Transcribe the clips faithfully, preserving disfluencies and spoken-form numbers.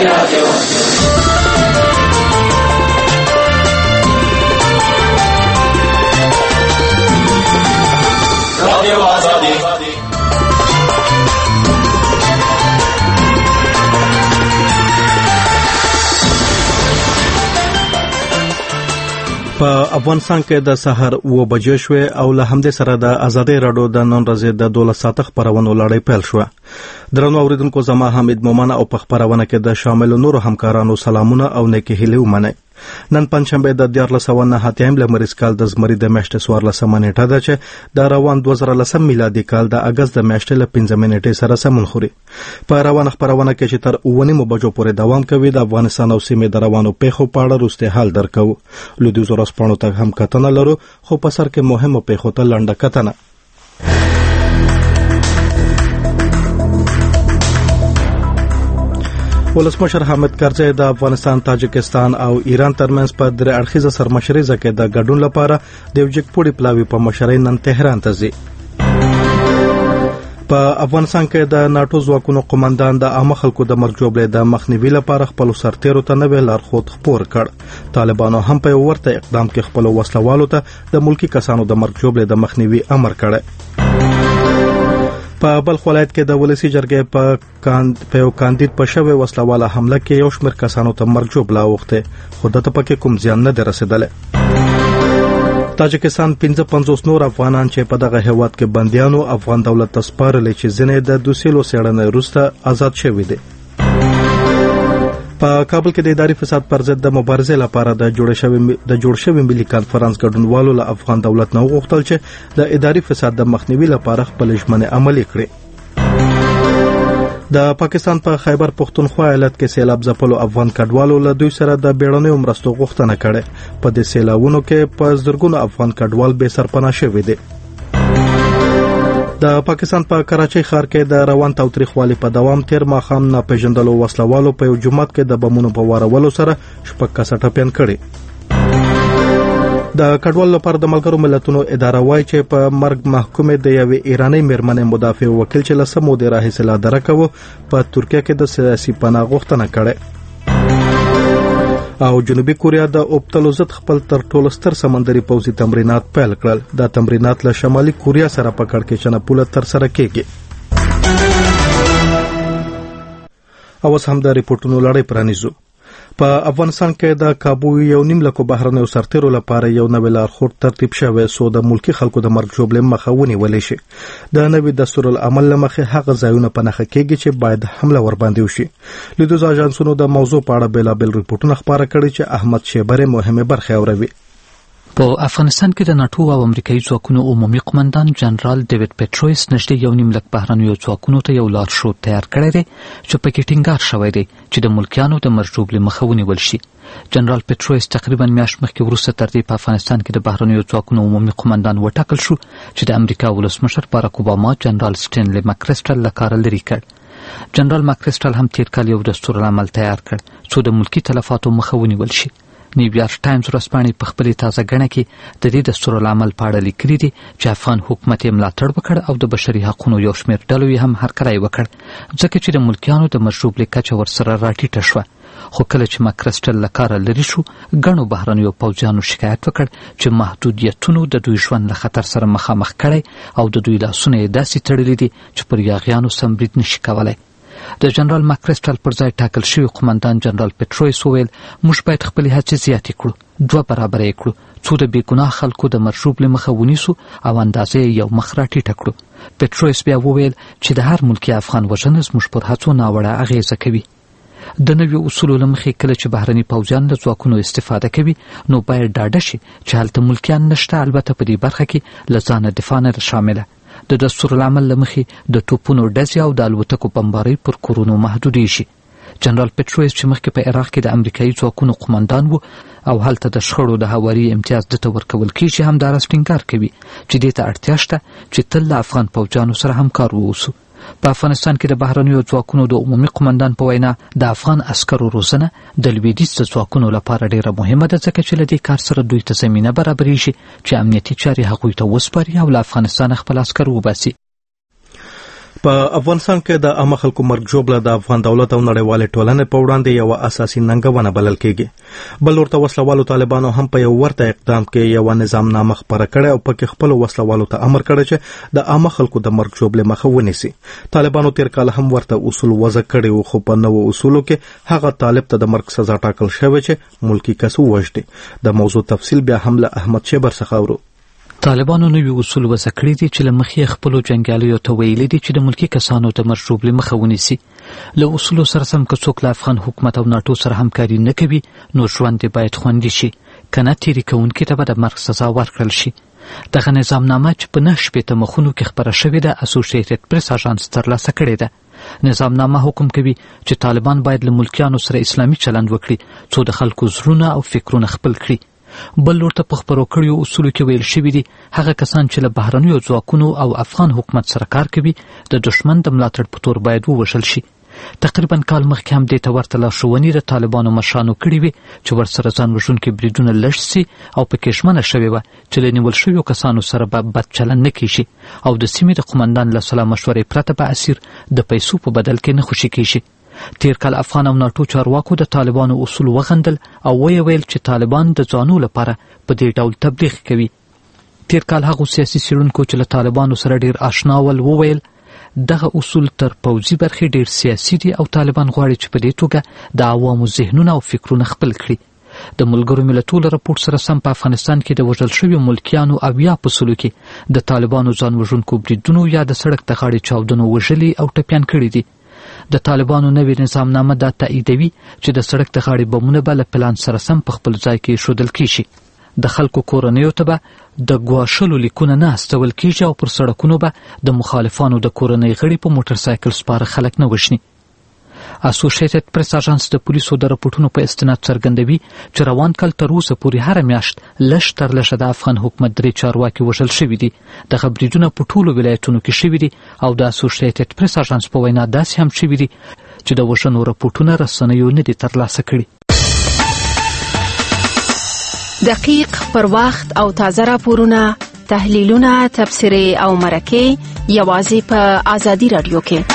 په افغانستان کې د سحر اوه بجې شوې او له همدې سره د ازادۍ راډیو د نن ورځې د دولس ساعته خپرونو لړۍ پیل شوه. درنو اوریدونکو، زما حمید مومن او په خپرونه کې د شامل نورو همکارانو سلامونه او نیکې هیلې ومنئ. نن پنځشنبه د دیارلس سوه نهه اتیایم لمریز کال د زمري د میاشتې څوارلسمه نیټه ده چې د روان دوه زره لسم میلادي کال د اګست د میاشتې له پنځمې نیټې سره سمون خوري. په روانه خپرونه کې چې تر اوه نیمو بجو پورې دوام کوي د افغانستان او سیمې د روانو پیښو په اړه وروستی حال درکو. لویدیځو ورځپاڼو ته هم کتنه لرو، خو په سر کې مهمو پیښو ته لنډه کتنه. ولسمشر حامد کرزی د افغانستان، تاجکستان او ایران ترمنځ په درې اړخیزه سرمشریزه کې د ګډون لپاره د یو جګپوړي پلاوي په مشرۍ نن تهران ته ځي. په افغانستان کې د ناټو ځواکونو قومندان د عامه خلکو د مرګ جوړې د مخنیوي لپاره خپل سرتیرو ته نوې لارښود خپور کړ. طالبانو هم په ورته اقدام کې خپل وسلوالو ته د ملکی کسانو د مرګ جوړې د مخنیوي امر کړی. په بلخ ولایت کې د ولسی جرګې په کاند په یو کاندید په شوې وسلواله حمله کې یو شمېر کسانو ته مرګ جوړه واوښته، خو دته پکې کوم زیان نه دی رسیدلی. تاجکستان پنځه پنځوس نور افغانان چې په دغه هیواد کې بندیانو افغان دولت ته سپارلي چې ځینې د دوسیلو څېړنې وروسته آزاد شوي دي. په کابل کې د اداري فساد پر ضد د مبارزې لپاره د جوړ شوی د جوړ شوی ملي کانفرنس ګډونوالو له افغان دولت نه وغوښتل چې د اداري فساد د مخنیوي لپاره خپل ژمنې عملي کړي. د پاکستان په خیبر پختونخوا ایالت کې سیلاب ځپلو افغان کډوالو له دوی سره د بیړنیو مرستو غوښتنه کړې. په دې سیلابونو کې په زرګونو افغان کډوال بې سرپناه شوي دي. د پاکستان په کراچۍ ښار کې د روان تاوتریخوالي په دوام تیر ماښام ناپېژندلو وسلوالو په یو جومات کې د بمونو په وارولو سره شپږ کسه ټپیان کړي. د کډوالو لپاره د ملګرو ملتونو اداره وایي چې په مرګ محکومې د یوې ایرانۍ میرمنې مدافع وکیل چې له څه مودې راهیسې لا درکه و په ترکیه کې د سیاسي پناه غوښتنه کړې. او جنوبي کوریا د اوبتلو ضد خپل تر ټولو ستر سمندري پوځي تمرینات پیل کړل. دا تمرینات له شمالي کوریا سره په کړکېچنه پوله تر سره کېږي. اوس هم د ریپورتونو لړۍ پرانیزو. په افغانستان کې د کابو یو نیم لکو بهرنیو سرتیرو لپاره یو نوی لارښود ترتیب شوی څو د ملکی خلکو د مرګ ژوبلې مخه ونیولی شي. د نوي دستور العمل له مخې هغه ځایونه په نښه کېږي چې باید حمله ورباندې وشي. لیدوز اژانسونو د موضوع په اړه بېلابېل ریپورټونه خپاره کړي چې احمد شیبرې مهمې برخې اوروي. په افغانستان کې د ناټو او امریکایي ځواکونو عمومي قومندان جنرال ډیوډ پیټرویس نږدې یو نیم لک بهرنیو ځواکونو ته یو لارښود تیار کړی دی چې پکې ټینګار شوی دی چې د ملکیانو د مرګ ژوبلې مخه ونیول شي. جنرال پیټرویس تقریبا میاشت مخکې وروسته تر دې په افغانستان کې د بهرنیو ځواکونو عمومي قومندان وټاکل شو چې د امریکا ولسمشر باراک اوباما جنرال سټینلی مکریسټل له کاره لرې کړ. جنرال مکریسټل هم تیر کال یو دستور العمل تیار کړ څو د ملکی تلفاتو مخه ونیول شي. نیویارک ټایمز ورځپاڼې په خپلې تازه ګڼه کې د دې دستور العمل په اړه لیکلي دي چې افغان حکومت یې ملاتړ وکړ او د بشري حقونو یو شمېر ډلو یې هم هرکلی وکړ ځکه چې د ملکیانو د مرګ ژوبلې کچه ورسره راټیټه شوه. خو کله چې مکریسټل له کاره لرې شو، ګڼو بهرنیو پوځیانو شکایت وکړ چې محدودیتونو د دوی ژوند له خطر سره مخامخ کړی او د دوی لاسونه یې داسې تړلي دي چې پر یاغیانو سم برید نشي کولی. د جنرال مکریسټل پر ځای ټاکل شوی قومندان جنرال پیټرویس وویل موږ باید خپلې هڅې زیاتې کړو، دوه برابره یې کړو څو د بې ګناه خلکو د مرګ ژوبلې مخه ونیسو او اندازه یې یو مخ راټیټه کړو. پیټرویس بیا وویل چې د هر ملکي افغان وژنه زموږ پر هڅو ناوړه اغیزه کوي. د نویو اصولو له مخې کله چې بهرني پوځیان له ځواکونو استفاده کوي نو باید ډاډه شي چې هلته ملکیان نشته، البته په دې برخه کې له ځانه دفاع نه شامله. د دستور العمل له مخې د توپونو ډزې او د الوتکو بمبارۍ پر کورونو محدودې شي. جنرال پیټرویس چې مخکې په عراق کې د امریکایي ځواکونو قومندان و او هلته د شخړو د هواري امتیاز دته ورکول کېږي همداراز ټینګار کوي چې دې ته اړتیا شته چې تل له افغان پوځیانو سره همکار واوسو. په افغانستان کې د بهرنیو ځواکونو د عمومي قومندان په وینا د افغان عسکرو روزنه د لویدیځ د ځواکونو لپاره ډیره مهمه ده ځکه چې له دې کار سره دوی ته زمینه برابریږي چې امنیتي چارې هغوی ته وسپاري او له افغانستانه خپل عسکر وباسي. په افغانستان کې د عامه خلکو مرګ ژوبله د افغان دولت او نړیوالې ټولنې په وړاندې یو اساسي ننګونه بلل کېږي. بل ورته وسلوالو طالبانو هم په یو ورته اقدام کې یو نظام نامه خپره کړې او پکې خپل وسلوالو ته امر کړی چې د عامه خلکو د مرګ ژوبلې مخه ونیسي. طالبانو تیر کال هم ورته اصول وضع کړي وو، خو په نوو اصولو کې هغه طالب ته د مرګ سزا ټاکل شوې چې ملکی کس ووژني. د موضوع تفصیل بیا هم له احمد شیبر څخه اورو. طالبانو نوي اصول وضع کړي دي چې له مخې خپلو جنګیالیو ته ویلي دي چې د ملکي کسانو د مرګ ژوبلې مخه ونیسي. له اصولو سره سم که څوک له افغان حکومت او ناټو سره همکاري نه کوي نو ژوند یې باید خوندي شي، که نه تېري کوونکي ته به د مرګ سزا ورکړل شي. دغه نظامنامه چې په نهه شپېته مخونو کې خپره شوې ده اسوسییټډ پریس اژانس ترلاسه کړې ده. نظامنامه حکم کوي چې طالبان باید له ملکیانو سره اسلامي چلند وکړي څو د خلکو زړونه او فکرونه خپل کړي. بل ورته په خپرو کړیو اصولو کې ویل شوي دي هغه کسان چې له بهرنیو ځواکونو او افغان حکومت سره کار کوي د دشمن د ملاتړ په تور باید ووژل شي. تقریبا کال مخکې هم دې ته ورته لارښوونې د طالبانو مشرانو کړې وې چې ورسره ځان وژونکي بریدونه لږ سي او پکې ژمنه شوې وه چې له نیول شویو کسانو سره به بد چلند نه کیږي او د سیمې د قومندان له سلا مشورې پرته به اسیر د پیسو په بدل کې نه خوشي کیږي. تیر کال افغان او ناټو چارواکو د طالبانو اصول وغندل او ویې ویل چې طالبان د ځانو لپاره په دې ډول تبلیغ کوي. تیر کال هغو سیاسي څېړونکو چې له طالبانو سره ډیر آشنا ول وویل دغه اصول تر پوځي برخې ډیر سیاسي دي او طالبان غواړي چې په دې توګه د عوامو ذهنونه او فکرونه خپل کړي. د ملګرو ملتونو راپورټ سره سم په افغانستان کې د وژل شویو ملکیانو اویا په سلو کې د طالبانو ځان وژونکو بریدونو یا د سړک د غاړې چاودنو وژلي او ټپیان کړي دي. د طالبانو نوې نظامنامه دا تاییدوي چې د سړک د غاړې بمونه به له پلان سره سم په خپل ځای کې ایښودل کیږي. د خلکو کورنیو ته به د ګواښلو لیکونه نه استول کیږي او پر سړکونو به د مخالفانو د کورنۍ غړي په موټر سایکل سپاره خلک نه وژني. اسوسییټډ پریس اژانس د پولیسو د راپورټونو په استناد څرګندوي چې روان کال تر اوسه پورې هره میاشت لږ تر لږه د افغان حکومت درې چارواکي وژل شوي دي. دغه بریدونه په ټولو ولایتونو کې شوي دي او د اسوسییټډ پریس اژانس په وینا داسې هم شوي دي چې د وژنو راپورټونه رسنیو نه دي ترلاسه کړي. دقیق، پر وخت او تازه راپورونه، تحلیلونه، تبصرې او مرکې یوازې په آزادي رادیو کې.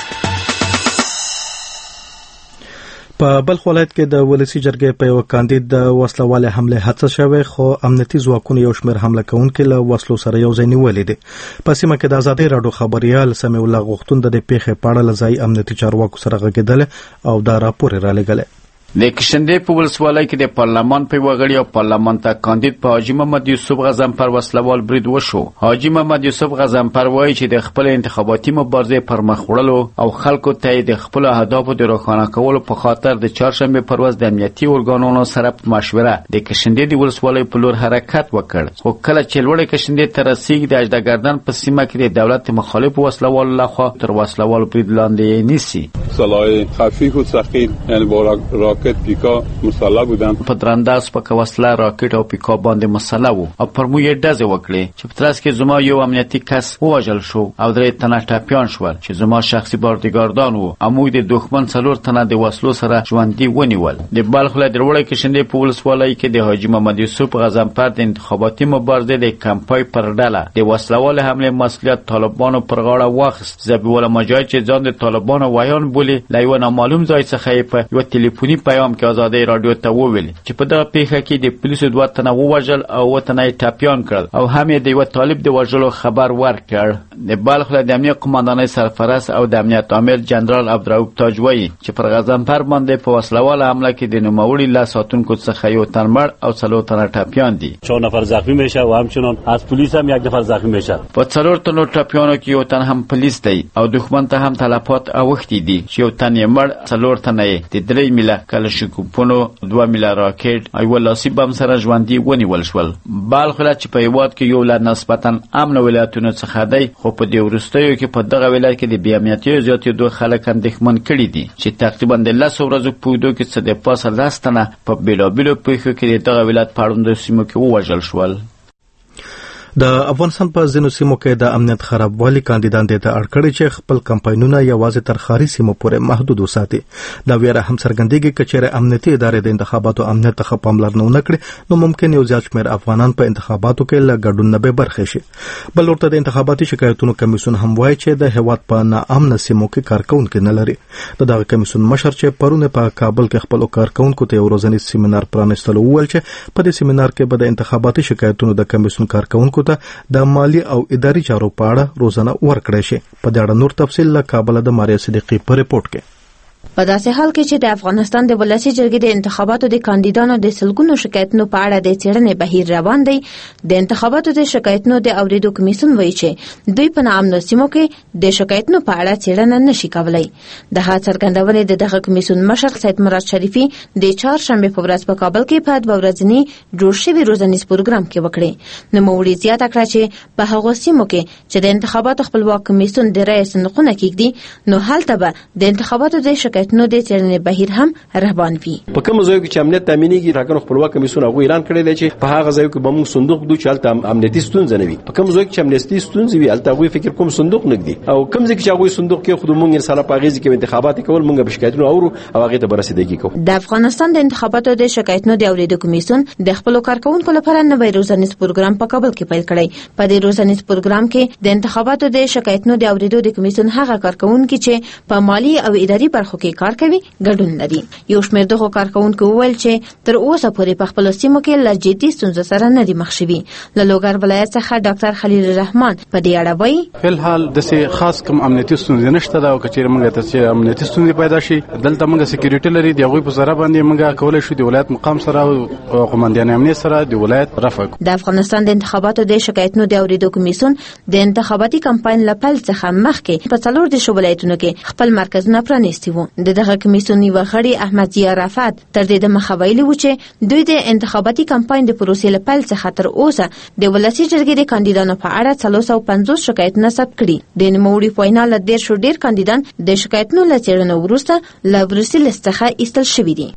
په بلخ ولایت کې د ولسی جرګې په یو کاندید د وسلوالې حمله هڅه شوې خو امنیتي ځواکونو یو شمېر حمله کوونکي له وسلو سره یو ځای نیولې دي. په سیمه کې د آزادۍ راډیو خبريال سمیع الله غوښتون د دې پیښې په اړه له ځایي امنیتي چارواکو سره غږېدل او دا راپور یې رالیږلی. د کشندې په ولسوالۍ کې د پارلمان په وغړی او پارلمان ته کاندید په حاجی محمد یوسف غزنفر وسلوال برید وشو. حاجی محمد یوسف غزنفر وایي چې د خپل انتخاباتي مبارزې پر مخ وړلو او خلکو ته د خپل اهدافو د روښانه کولو په خاطر د چهارشنبه پر ورځ د امنیتي ارګانونو سره په مشوره د کشندې د ولسوالۍ په لور حرکت وکړ. خو کله چې لوړې کشندې ته رسیږي د اجدګردن په سیمه کې د دولت مخالف وسلوال لخوا تر وسلوال برید لاندې نیسي. سلاح خفیف و ثقیل یعنی با راکت پیکا مسلح بودن. په درنداز په وسله راکټ او پیکا باندې مسلح وو او پر مو یې ډزې وکړې چې په ترڅ کې زما یو امنیتي کس ووژل شو او درې تنه ټپیان شول چې زما شخصي باردګاردان وو. موږ د دښمن څلور تنه د وسلو سره ژوندي ونیول. د بلخ ولایت وړې کشندې په ولسوالۍ کې د حاجی محمد یوسف غزنفر د انتخاباتي مبارزې د کمپای پر ډله د وسلوال حمله مسؤلیت طالبانو پر غاړه واخیست. ذبیح الله مجاهد چې ځان د طالبانو ویان بولي له یو نامعلوم ځای څخه په یو ټلیفوني پیغام کې آزادۍ رادیو ته وویل چې په دغه پیښه کې د پولیسو دوه تنه ووژل او اووه تنه یې ټپیان کړل او هم یې د یوه طالب د وژلو خبر ورکړ. د بلخ ولایت د امنیت قمندانۍ سرپرست او د امنیت عامل جنرال عبدالرؤف تاج وایي چې پر غزنفر باندې په وسلواله حمله کې د نوموړي له ساتونکو څخه یو تن مړ او څلور تنه ټپیان دي. چهار نفر زخمی میشه و همچنان از پلیس هم یک نفر زخمی میشه. په څلور تنو ټپیانو کې یو تن هم پلیس دی او دښمن ته هم تلفات اوښتي دي چې یو تن یې مړ، څلور تنه یې د درې میله کلشینکوفونو، دوه میله راکټ او یوه لاسي بم سره ژوندي ونیول شول. بلخ ولایت چې په هېواد کې یو له نسبتا امن ولایتونو څخه دی خو په دې وروستیو کې په دغه ولایت کې د بې امنیتیو زیاتېدو خلک اندېښمن کړي دي چې تقریبا د لسو ورځو په اوږدو کې څه د پاسه لس تنه په بېلابېلو پېښو کې د دغه ولایت په اړوندو سیمو کې ووژل شول. د افغانستان په ځینو سیمو کې د امنیت خرابوالي کاندیدان دې ته اړ کړي چې خپل کمپاینونه یوازې تر ښاري سیمو پورې محدود وساتي. دا ویره هم څرګندېږي چې چېرې امنیتي ادارې د انتخاباتو امنیت ته ښه پاملرنه ونه کړي نو ممکن یو زیات شمېر افغانان په انتخاباتو کې له ګډون نه بې برخې شي. بل ورته د انتخاباتي شکایتونو کمیسیون هم وایي چې د هېواد په ناامنه سیمو کې کارکوونکي نه لري. د دغه کمیسیون مشر چې پرون په کابل کې خپلو کارکوونکو ته یو ورځنی سیمینار پرانیستلو وویل چې په دې سیمینار کې به د انتخاباتي شکایتونو د کمیسیون کارکوونکو د مالی او اداري چارو په اړه روزنه ورکړی شي. په دې اړه نور تفصیل له کابل د ماریا صدیقی په ریپورت کې. په داسې حال کې چې د افغانستان د ولسی جرګې د انتخاباتو د کاندیدانو د سلګونو شکایتونو په اړه د څېړنې بهیر روان دی، د انتخاباتو د شکایتونو د اوریدو کمیسیون وایي چې دوی په ناامنو سیمو کې د شکایتونو په اړه څېړنه نشي کولای. د هغه څرګندونې د دغه کمیسیون مشر سید مراد شریفي د چهارشنبې په ورځ په کابل کې په دوه ورځني جوړ شوي روزنیز پروګرام کې وکړې. نوموړي زیاته کړه چې په هغو سیمو کې چې د انتخاباتو خپلواک کمیسیون د رایې صندوقونه کیږدي نو هلته به د انتخاباتو د شکایتونو د څېړنې بهیر هم روان وي. په کوم ځای کې چې امنیت تامینېږي ټاکنو خپلواک کمیسیون هغه اعلان کړی دی چې په هغه ځای کې به موږ صندوق دوی چې هلته امنیتي ستونزه نه وي. په کوم ځای کې چې امنیتي ستونزه وي هلته هغوی فکر کوم صندوق نږدي او کوم ځای کې چې هغوی صندوق کې خو موږ انساله په هغې کې انتخابات کول موږ به شکایتونه اورو او هغې ته به رسېدګي کوو. د افغانستان د انتخاباتو د شکایتونو د اورېدو کمیسیون د خپلو کارکوونکو لپاره نوی روزنیز پروګرام په کابل کې پیل کړی. په دې روزنیز پروګرام کې د انتخاباتو د شکایتونو د اورېدو د کمیسیون هغه کارکوونکي چې په مالی او اداري برخو کې کار کوي ګډون لري. یو شمېر دغه کارکوونکو وویل چې تر اوسه پورې په خپلو سیمو کې له جدي ستونزو سره نه دي مخ شوي. له لوګر ولایت څخه ډاکټر خلیل الرحمن په دې اړه وایي فلحال داسې خاص کوم امنیتي ستونزې نشته دا او که چېرې موږ ته چې امنیتي ستونزې پیدا شي دلته موږ سکیورټي لري د هغوی په ذریعه باندې موږ کولی شو د ولایت مقام سره او قومندان امنیت سره د ولایت رفع کړو. د افغانستان د انتخاباتو د شکایتونو د اورېدو کمیسیون د انتخاباتي کمپاین له پیل څخه مخکې په څلور دېرشو ولایتونو کې خپل مرکزونه پرانیستي وو. د دغه کمیسیون یوه غړي احمد ضیا رفعت تر دې دمخه ویلي و چې دوی د انتخاباتي کمپاین د پروسې له پیل څخه تر اوسه د ولسي جرګې د کاندیدانو په اړه څلور سوه پنځوس شکایتونه ثبت کړي. د نوموړي په وینا له دېرشو ډېر کاندیدان د شکایتونو له څېړنو وروسته له وروستي لیست څخه ایستل شوي دي.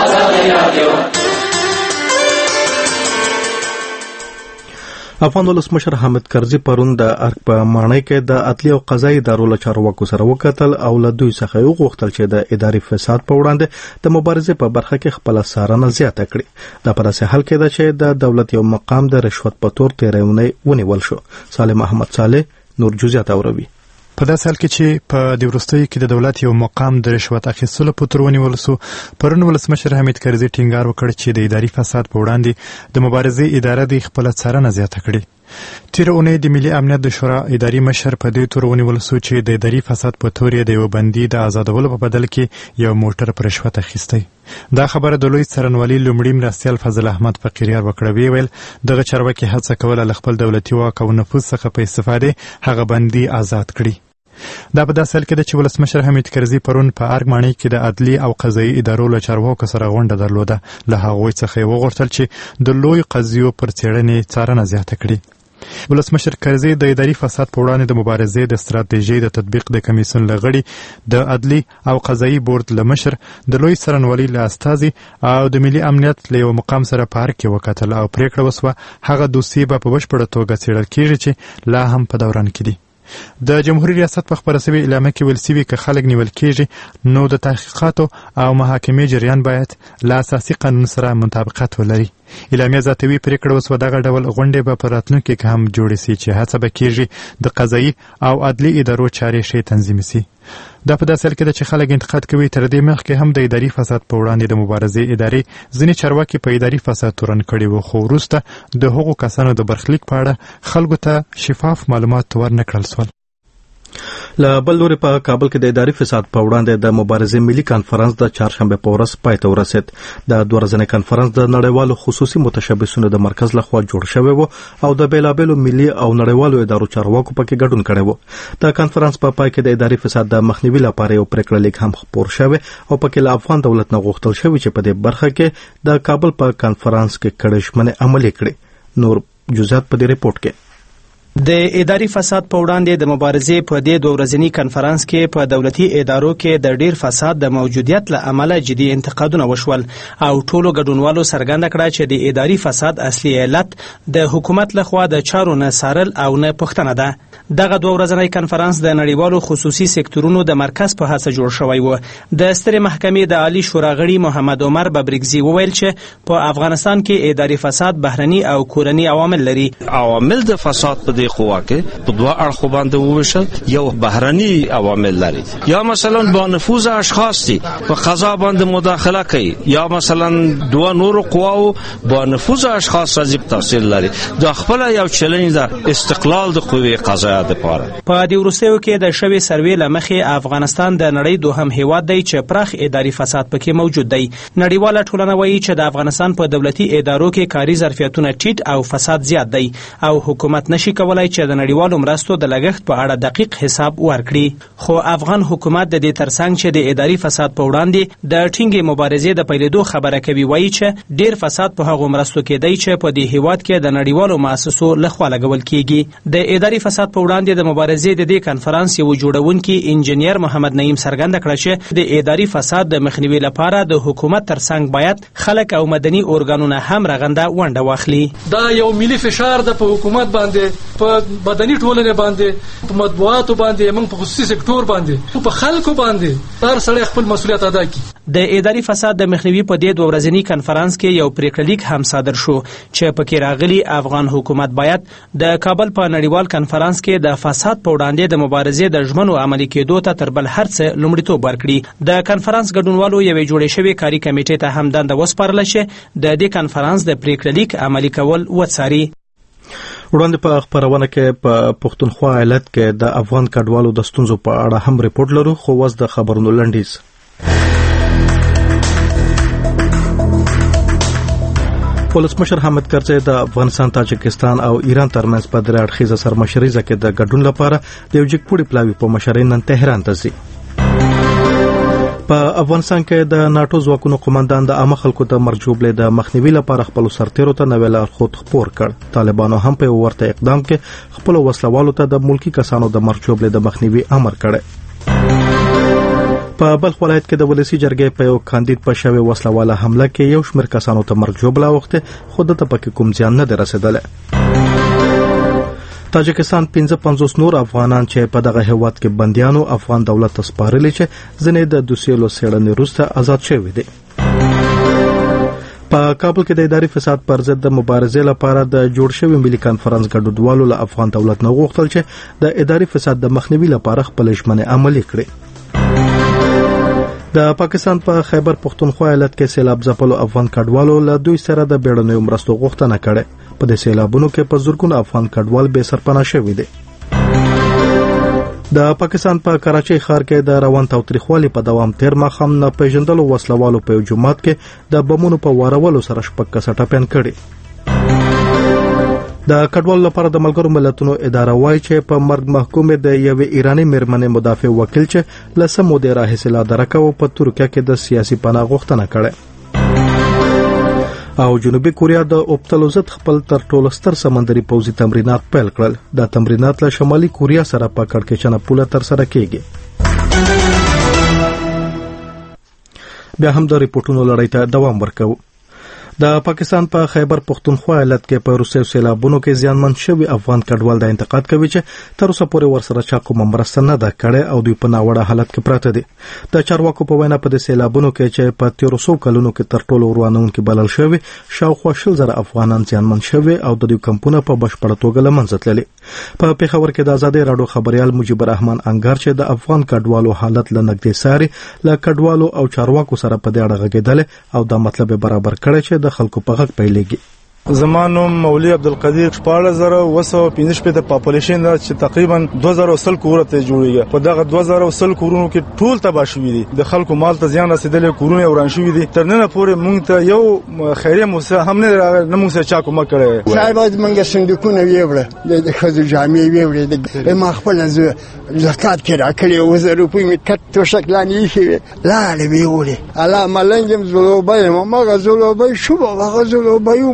افغان ولسمشر حامد کرزي پرون د ارګ په ماڼۍ کې د عدلي او قضایي ادارو له چارواکو سره وکتل او له دوی څخه یې وغوښتل چې د اداري فساد په وړاندې د مبارزې په برخه کې خپله څارنه زیاته کړي. دا په داسې حال کې ده چې د دولت یو مقام د رشوت په تور تېره اونۍ ونیول شو. صالح محمد صالح نور جزئیات اوروي. په داسې حال کې چې په د وروستیو کې د دولت یو مقام د رشوت اخیستلو په تور ونیول سو، پرون ولسمشر حامد کرزي ټینګار وکړ چې د اداري فساد په وړاندې د مبارزې اداره د خپله څارنه زیاته کړي. تېره اونۍ د ملي امنیت د شورا اداري مشر په دې تور ونیول سو چې د اداري فساد په تور یې د یو بندي د آزادولو په بدل کې یو موټر په رشوت اخیستی. دا خبره د لوی څارنوالي لومړي مرستیال فضل احمد فقیریار وکړه. ویې ویل دغه چارواکي هڅه کوله له خپل دولتي واک او نفوذ څخه په استفادې هغه بندي آزاد کړي. دا په داسې حال کې ده چې ولسمشر حامد کرزي پرون په ارګ ماڼۍ کې د عدلي او قضایي ادارو له چارواکو سره غونډه درلوده. له هغوی څخه یې وغوښتل چې د لویو قضیو پر څېړنې څارنه زیاته کړي. ولسمشر کرزي د اداري فساد په وړاندې د مبارزې د ستراتیژۍ د تطبیق د کمیسیون له غړي، د عدلي او قضایي بورډ له مشر، د لوی څارنوالي له استازي او د ملي امنیت له یو مقام سره په ارګ کې وکتل او پریکړه وسوه هغه دوسیې به په بشپړه توګه څېړل کېږي چې لا هم په دوران کې دي. د جمهوریت ریاست په خبره سوي اعلامیه کې ویل سوي که خلک نیول کېږي نو د تحقیقاتو او محاکمې جریان باید له اساسي قانون سره مطابقت ولري. اعلامیه زیاتوي پریکړه وسوه دغه ډول غونډې به په راتلونکي کې هم جوړې سي چې هڅه به کېږي د قضایي او عدلي ادارو چارې ښې تنظیم سي. دا په داسې حال کې ده چې خلک انتقاد کوي تر دې مخکې هم د اداري فساد په وړاندې د مبارزې ادارې ځینې چارواکي په اداري فساد تورن کړي وو، خو وروسته د هغو کسانو د برخلیک په اړه خلکو ته شفاف معلومات ورنه کړل سول. له بل لوري په کابل کې د اداري فساد په وړاندې د مبارزې ملي کانفرنس د چهارشنبې په ورځ پای ته ورسېد. د دوه ورځني کانفرنس د نړیوالو خصوصي متشبثینو د مرکز لخوا جوړ شوی و او د بیلابیلو ملي او نړیوالو ادارو چارواکو پکې ګډون کړی و. د کانفرنس په پای کې د اداري فساد د مخنیوي لپاره یو پریکړه لیک هم خپور شوی او پکې له افغان دولت نه غوښتل شوی چې په دې برخه کې د کابل په کانفرنس کې کړه ژمنې عملي کړي. نور جزئیات په دې ریپورت کې. د اداري فساد په وړاندې د مبارزې په دې دوه ورځني کنفرانس کې په دولتي ادارو کې د ډیر فساد د موجودیت له امله جدي انتقادونه وشول او ټولو ګډونوالو څرګنده کړه چې د اداري فساد اصلي علت د حکومت لخوا د چارو نه څارل او نه پوښتنه ده. دغه دوه ورځنی کنفرانس د نړیوالو خصوصي سکتورونو د مرکز په هڅه جوړ شوی و. د سترې محکمې د عالی شورا غړي محمد عمر ببرګزي وویل چې په افغانستان کې اداري فساد بهرني او کورني عوامل لري. عوامل د فساد په دې قوا کې په دوه اړخو باندې وویشل، یو بهرني عوامل لري، یا مثلا با نفوذ اشخاص دي په قضا باندې مداخله کوي، یا مثلا دوه نور قواو با نفوذ اشخاص راځي تفصیل لري. دا خپل یو چیلنج ده استقلال د قوی قضایه لپاره. په دې وروستیو کې د شوی سروې لمخې افغانستان د نړۍ دوهم هیواد دی چې پراخ اداري فساد پکې موجود دی. نړیواله ټولنه وایي چې د افغانستان په دولتي ادارو کې کاري ظرفیتونه ټیټ او فساد زیات دی او حکومت نشي کولای چې د نړیوالو مرستو د لګښت په اړه دقیق حساب ورکړي. خو افغان حکومت د دې ترڅنګ چې د اداري فساد په وړاندې د ټینګې مبارزې د پیلېدو خبره کوي، وایي چې ډیر فساد په هغو مرستو کې دی چې په دې هیواد کې د نړیوالو مؤسسو لخوا لګول کیږي. د اداري فساد په وړاندې د مبارزې د دې کنفرانس یو جوړونکي انجنیر محمد نعیم څرګنده کړه چې د اداري فساد د مخنیوي لپاره د حکومت ترڅنګ باید خلک او مدني ارګانونه هم رغنده ونډه واخلي. دا یو ملي فشار د په حکومت باندې، په مدني ټولنې باندې، په مطبوعاتو باندې، موږ په خصوصي سکتور باندې، په خلکو باندې هر سړی خپل مسؤلیت ادا کړي. د اداري فساد د مخنیوي په دې دوه ورځني کنفرانس کې یو پریکړه لیک هم صادر شو چې پکې راغلي افغان حکومت باید د کابل په نړیوال کنفرانس کې د فساد په وړاندې د مبارزې د ژمنو عملي کېدو ته تر بل هر څه لومړیتوب ورکړي. د کنفرانس ګډونوالو یوې جوړې شوې کاري کمیټې ته هم دنده وسپارله چې د دې کنفرانس د پریکړه لیک عملي کول وڅاري. وړاندې په خبرونه کې په پښتونخوا ایالت کې د افغان کډوالو د ستونزو په اړه هم ریپورت لرو، خو اوس د خبرونو لنډیز. ولسمشر حامد کرزي د افغانستان، تاجکستان او ایران ترمنځ په درې اړخیزه سرمشريزه کې د ګډون لپاره د یو جګپوړي پلاوي په مشرۍ نن تهران ته ځي. په افغانستان کې د ناتو ځواکونو قومندان د عامه خلکو د مرجوبلې د مخنیوي لپاره خپل سرتیرو ته نوې لارښود خپور کړ. طالبانو هم په ورته اقدام کې خپل وسلوالو ته د ملکی کسانو د مرجوبلې د مخنیوي امر کړی. په بلخ ولایت کې د ولسی جرګې په یو کاندید په شوی وسلواله حمله کې یو شمېر کسانو ته مرګ ژوبله وخته، خو دته پکې کوم زیان نه دی رسېدلی. تاجکستان پنځه پنځوس نور افغانان چې په دغه هیواد کې بندیانو افغان دولت ته سپارلي چې ځینې د دوسیلو څېړنې وروسته آزاد شوي دي. په کابل کې د اداري فساد پر ضد د مبارزې لپاره د جوړ شوي ملي کنفرانس ګډونوالو له افغان دولت نه غوښتل چې د اداري فساد د مخنیوي لپاره خپل ژمنې عملي کړي. د پاکستان په خیبر پښتونخوا ایالت کې سیلاب ځپلو افغان کډوالو له دوی سره د بیړنیو مرستو غوښتنه کړې. په دې سیلابونو کې په زرګونه افغان کډوال بې سرپناه شوي دي. د پاکستان په کراچۍ ښار کې د روان تاوتریخوالي په دوام تیر ماښام ناپېژندلو وسلوالو په یو جومات کې د بمونو په وارولو سره شپږ کسه ټپیان کړي. د کډوالو لپاره د ملګرو ملتونو اداره وایي چې په مرګ محکومې د یوې ایراني میرمنې مدافع وکیل چې له څه مودې راهیسې لا درکه و په ترکیه کې د سیاسي پناه غوښتنه کړې. او جنوبي کوریا د اوبتلو ضد خپل تر ټولو ستر سمندري پوځي تمرینات پیل کړل. دا تمرینات له شمالي کوریا سره په کړکېچنه پوله ترسره کیږي. بیا هم د ریپورتونو لړۍ ته دوام ورکوو. د پاکستان په خیبر پښتونخوا ایالت کې په روسي سیلابونو کې زیانمن شوي افغان کډوال د انتقاد کوي چې تر اوسه پورې ورسره چا کومه مرسته نه ده کړې او دوی په ناوړه حالت کې پراته دي. د چارواکو په وینا په دې سیلابونو کې چې په تیرو څو کلونو کې تر ټولو ورانونکي بلل شوي، شاوخوا شل زره افغانان زیانمن شوي او د دوی کمپونه په بشپړه توګه له منځه تللي. په پېښور کې د ازادۍ راډیو خبريال مجيب الرحمن انګار چې د افغان کډوالو حالت له نږدې ساري له کډوالو او چارواکو سره په دې اړه غږېدل او دا مطلب برابر کړی چې د خلکو په غږ پیلېږي. زمانو مولوی عبدالقدیر شپاړس زره اوه سوه پنځه شپېته پاپولیشن ده چې تقریبا دوه زره سل کورونه ته جوړیږي. په دغه دوه زره سل کورونو کې ټول تباه شوي دي، د خلکو مال ته زیان رسېدلی، کورونه وران شوي دي. تر ننه پورې موږ ته یو خیریه موسسه هم نه راغلی، نه موږ سره چا کومک کړی. صاحب موږ صندوقونه ویوړه، د ښځو جامې ویوړې، ما خپله زه زکات کې راکړی اوه زره روپۍ مې کټ توشک لاندې ایښې وې، لاړې مې وړې. الله ملنګ یم زلوبی یم، هماغه زلوبی شوم او هغه زلوبی وم.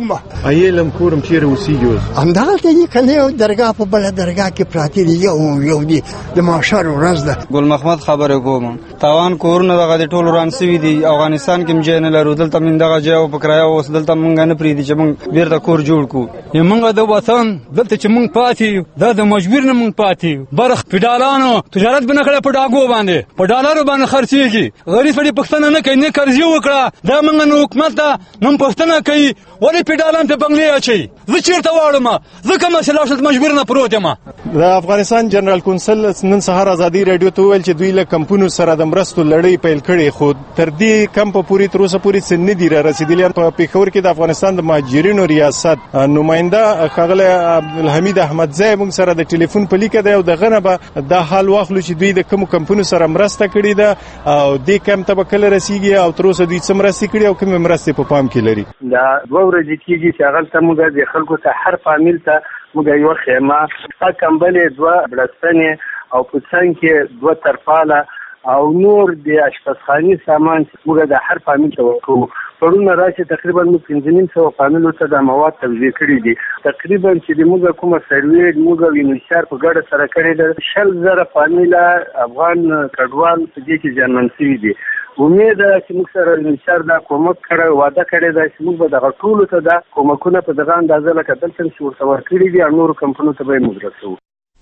ایلم کورم چیرې اوسېږي همدغلته دي کنه یو درګاه په بله درګاه کې پراته دي یو یو دي د محشر ورځ ده. ګل محمد خبرې کوم تاوان کورونه دغه د ټولو ران سوي دي افغانستان کې مجه نه لرو دلته من دغه ځای په کرایه اوس دلته مونږ نه پریدي چې مونږ بیرته کور جوړ کو مونږ د وطن دلته چې مونږ پاتې دا د مجبور نه مونږ پاتې برخ پیډالانو تجارت بنه کړه په ډاګو باندې په ډالرو باندې خرڅيږي غریب دې پښتنه نه کوي نه قرض وکړه دا مونږ نو حکومت ته نن پښتنه کوي ولې پیډالان ته بنگلې اچي زه چیرته واړم زه کوم مسله شت مجبور نه پروت یم. د افغانستان جنرال کونسل نن سهار ازادي رادیو ته ویل چې دوی له کمپونو سره د مرستو لړۍ پیل کړي خو تر دې کم په پوری تر اوسه پوری سن دي را رسیدلی. په پیښور کې د افغانستان د مهاجرینو ریاست نماینده خغله عبدالحمید احمدزی موږ سره د ټلیفون په لیکه دی او د غنه به د حال واخلو چې دوی د کوم کمپونو سره مرسته کړي ده او د کم ته کله رسیږي او تر اوسه دوی څه مرسته کړي او کوم مرسته په پام کې لري. دا دوه ورځې کېږي چې هغه ته موږ د خلکو ته هر فامیل ته موږ یو خیمه کمبلې دوه بړستنې او په څنګ کې دوه ترپاله او نور د اشپزخاني سامان موږ د هر فامیل ته ورکوو. پرونه راشي تقریبا موږ پنځه نیم سوه فامیلو ته د مواد توزیع کړي دي. تقریبا چې د موږ کومه سروې موږ او یونیسار په ګډه سره کړې ده شل زره فامیله افغان کډوال په دې کې زیانمن شوي دي. امید ده چې موږ سره یونیسار دا کومک کړی وعده کړې ده چې موږ به دغه ټولو ته دا کومکونه په دغه اندازه لکه دلته چې ورته ورکړي دي او نورو کمپنیو ته به یې موږ رسوو.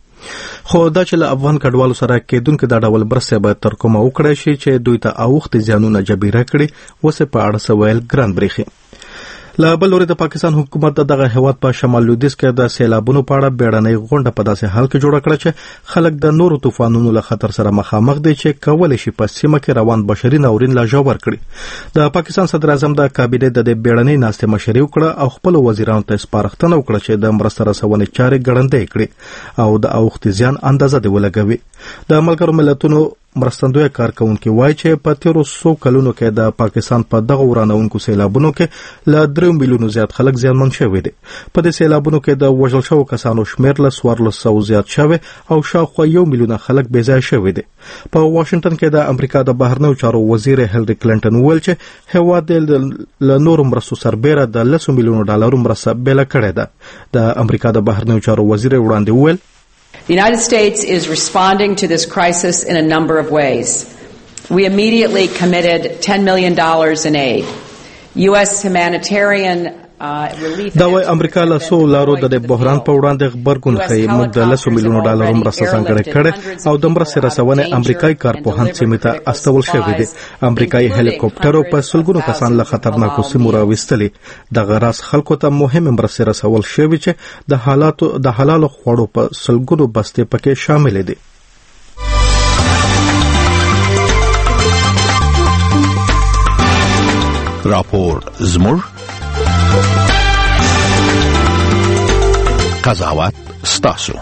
خو دا چې له افغان کډوالو سره کېدونکو دا ډول مرسته به تر کومه وکړی شي چې دوی ته اوښتې زیانونه جبیره کړي اوس په اړه څه ویل ګران برېښي. له بل لوري د پاکستان حکومت دغه هیواد په شمال لویدیځ کې د سیلابونو په اړه بیړنۍ غونډه په داسې حال کې جوړه کړه چې خلک د نورو طوفانونو له خطر سره مخامخ دي چې کولی شي په سیمه کې روان بشري ناورین لا ژور کړي. د پاکستان صدر اعظم د کابینې د دې بیړنۍ ناستې مشري وکړه او خپل وزیرانو ته سپارښتنه وکړه چې د مرسته رسونې چارې ګړندۍ کړي او د اوښتې زیان اندازه دې ولګوي. د ملګرو ملتونو مرستندوی کارکونکي وایي چې په تیرو څو کلونو کې د پاکستان په دغه ورانونکو سیلابونو کې له درې میلیونو زیات خلک زیانمن شوي دي. په دې سیلابونو کې د وژل شوو کسانو شمېر له څوارلس سوو زیات شوی او شاوخوا یو میلیونه خلک بې ځایه شوي دي. په واشنګټن کې د امریکا د بهرنیو چارو وزیر هیلری کلینټن وویل چې هیواد یې له نورو مرستو سربیره د لسو میلیونو ډالرو مرسته بیله کړې ده. د امریکا د بهرنیو چارو وزیر وړاندې وویل The United States is responding to this crisis in a number of ways. We immediately committed ten million dollars in aid. U S humanitarian دا وای امریکا له څو لارو د بحران په وړاندې خبرګون ښیي. موږ د لسو میلیونو ډالرو مرسته ځانګړې کړې او د مرستې رسونې امریکایي کارپوهان سیمې ته استول شوي دي. امریکایي هلیکوپټرو په سلګونو کسان له خطرناکو سیمو راویستلي. دغه راز خلکو ته مهمه مرستې رسول شوي چې د حالاتو د حلالو خوړو په سلګونو بستې پکې شامل دي. راپور زموږ قضاوت ستاسو.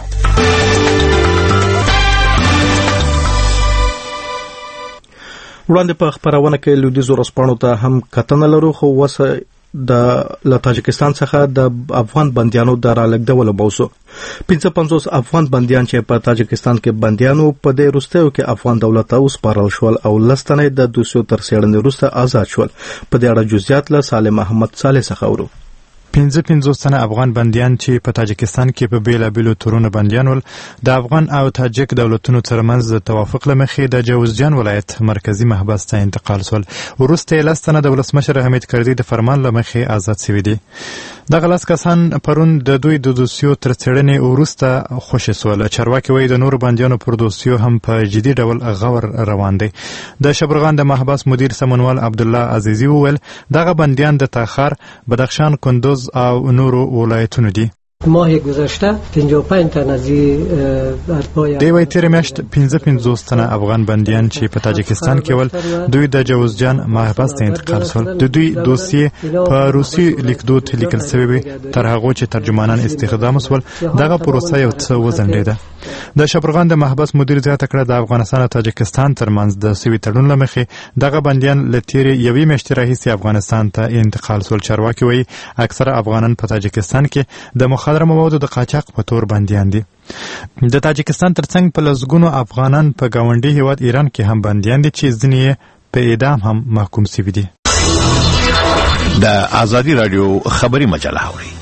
وړاندې په خبرونه کې لویدیځو ورځپاڼو ته هم کتنه لرو خو وسه د له تاجکستان څخه د افغان بندیانو د رالېږدولو موضوع. پنځه پنځوس افغان بندیان چې په تاجکستان کې بندیانو په دې وروستیو کې افغان دولت ته وسپارل شول او لس تنه د دوسیو تر څېړنې وروسته آزاد شول. په دې اړه جزئیات له سالم محمد صالح څخه اورو. پنځه پنځوس تنه افغان بندیان چې په تاجکستان کې په بیلابیلو تورونو بندیان ول د افغان او تاجک دولتونو ترمنځ د توافق له مخې د جوزجان ولایت مرکزی محبس ته انتقال شول. وروسته یې لس تنه د ولسمشر حمید کرزي د فرمان له مخې آزاد شوي دي. دغه لس کسان پرون د دوی د دوسیو تر څېړنې وروسته خوشي شول. چارواکي وایي د نورو بندیانو پر دوسیو هم په جدي ډول غور روان دی. د شبرغان د محبس مدیر سمونوال عبدالله عزیزي وویل دغه بندیان د تاخار، بدخشان، کندوز او نورو ولایتونو دي. ماه گذشته پنجاه و پنج تن از اتباع دی وای تیر میاشت پنځه پنځوس تنه افغان بندیان چې په تاجکستان کې ول دوی د جوزجان محبس ته انتقال شول. د دوی دوسیه په روسي لیکدود لیکل شوی تر هغه چې ترجمانان استخدام شول. دغه پروسه یو څه وزنډیده. د شبرغان د محبس مدیر زیاته کړه د افغانستان او تاجکستان ترمنځ د سوي تړون لمخې دغه بندیان لتیری یوې میاشتې راهیسې افغانستان ته انتقال شول. چارواکي وایي اکثره افغانان په تاجکستان کې د مخدره موادو د قاچاق په تور بندیان دي. د تاجکستان ترڅنګ په لسګونو افغانان په ګاونډي هیواد ایران کې هم بندیان دي چې ځینې په اعدام هم محکوم شوي دي. د آزادی رادیو خبری مجله اوري.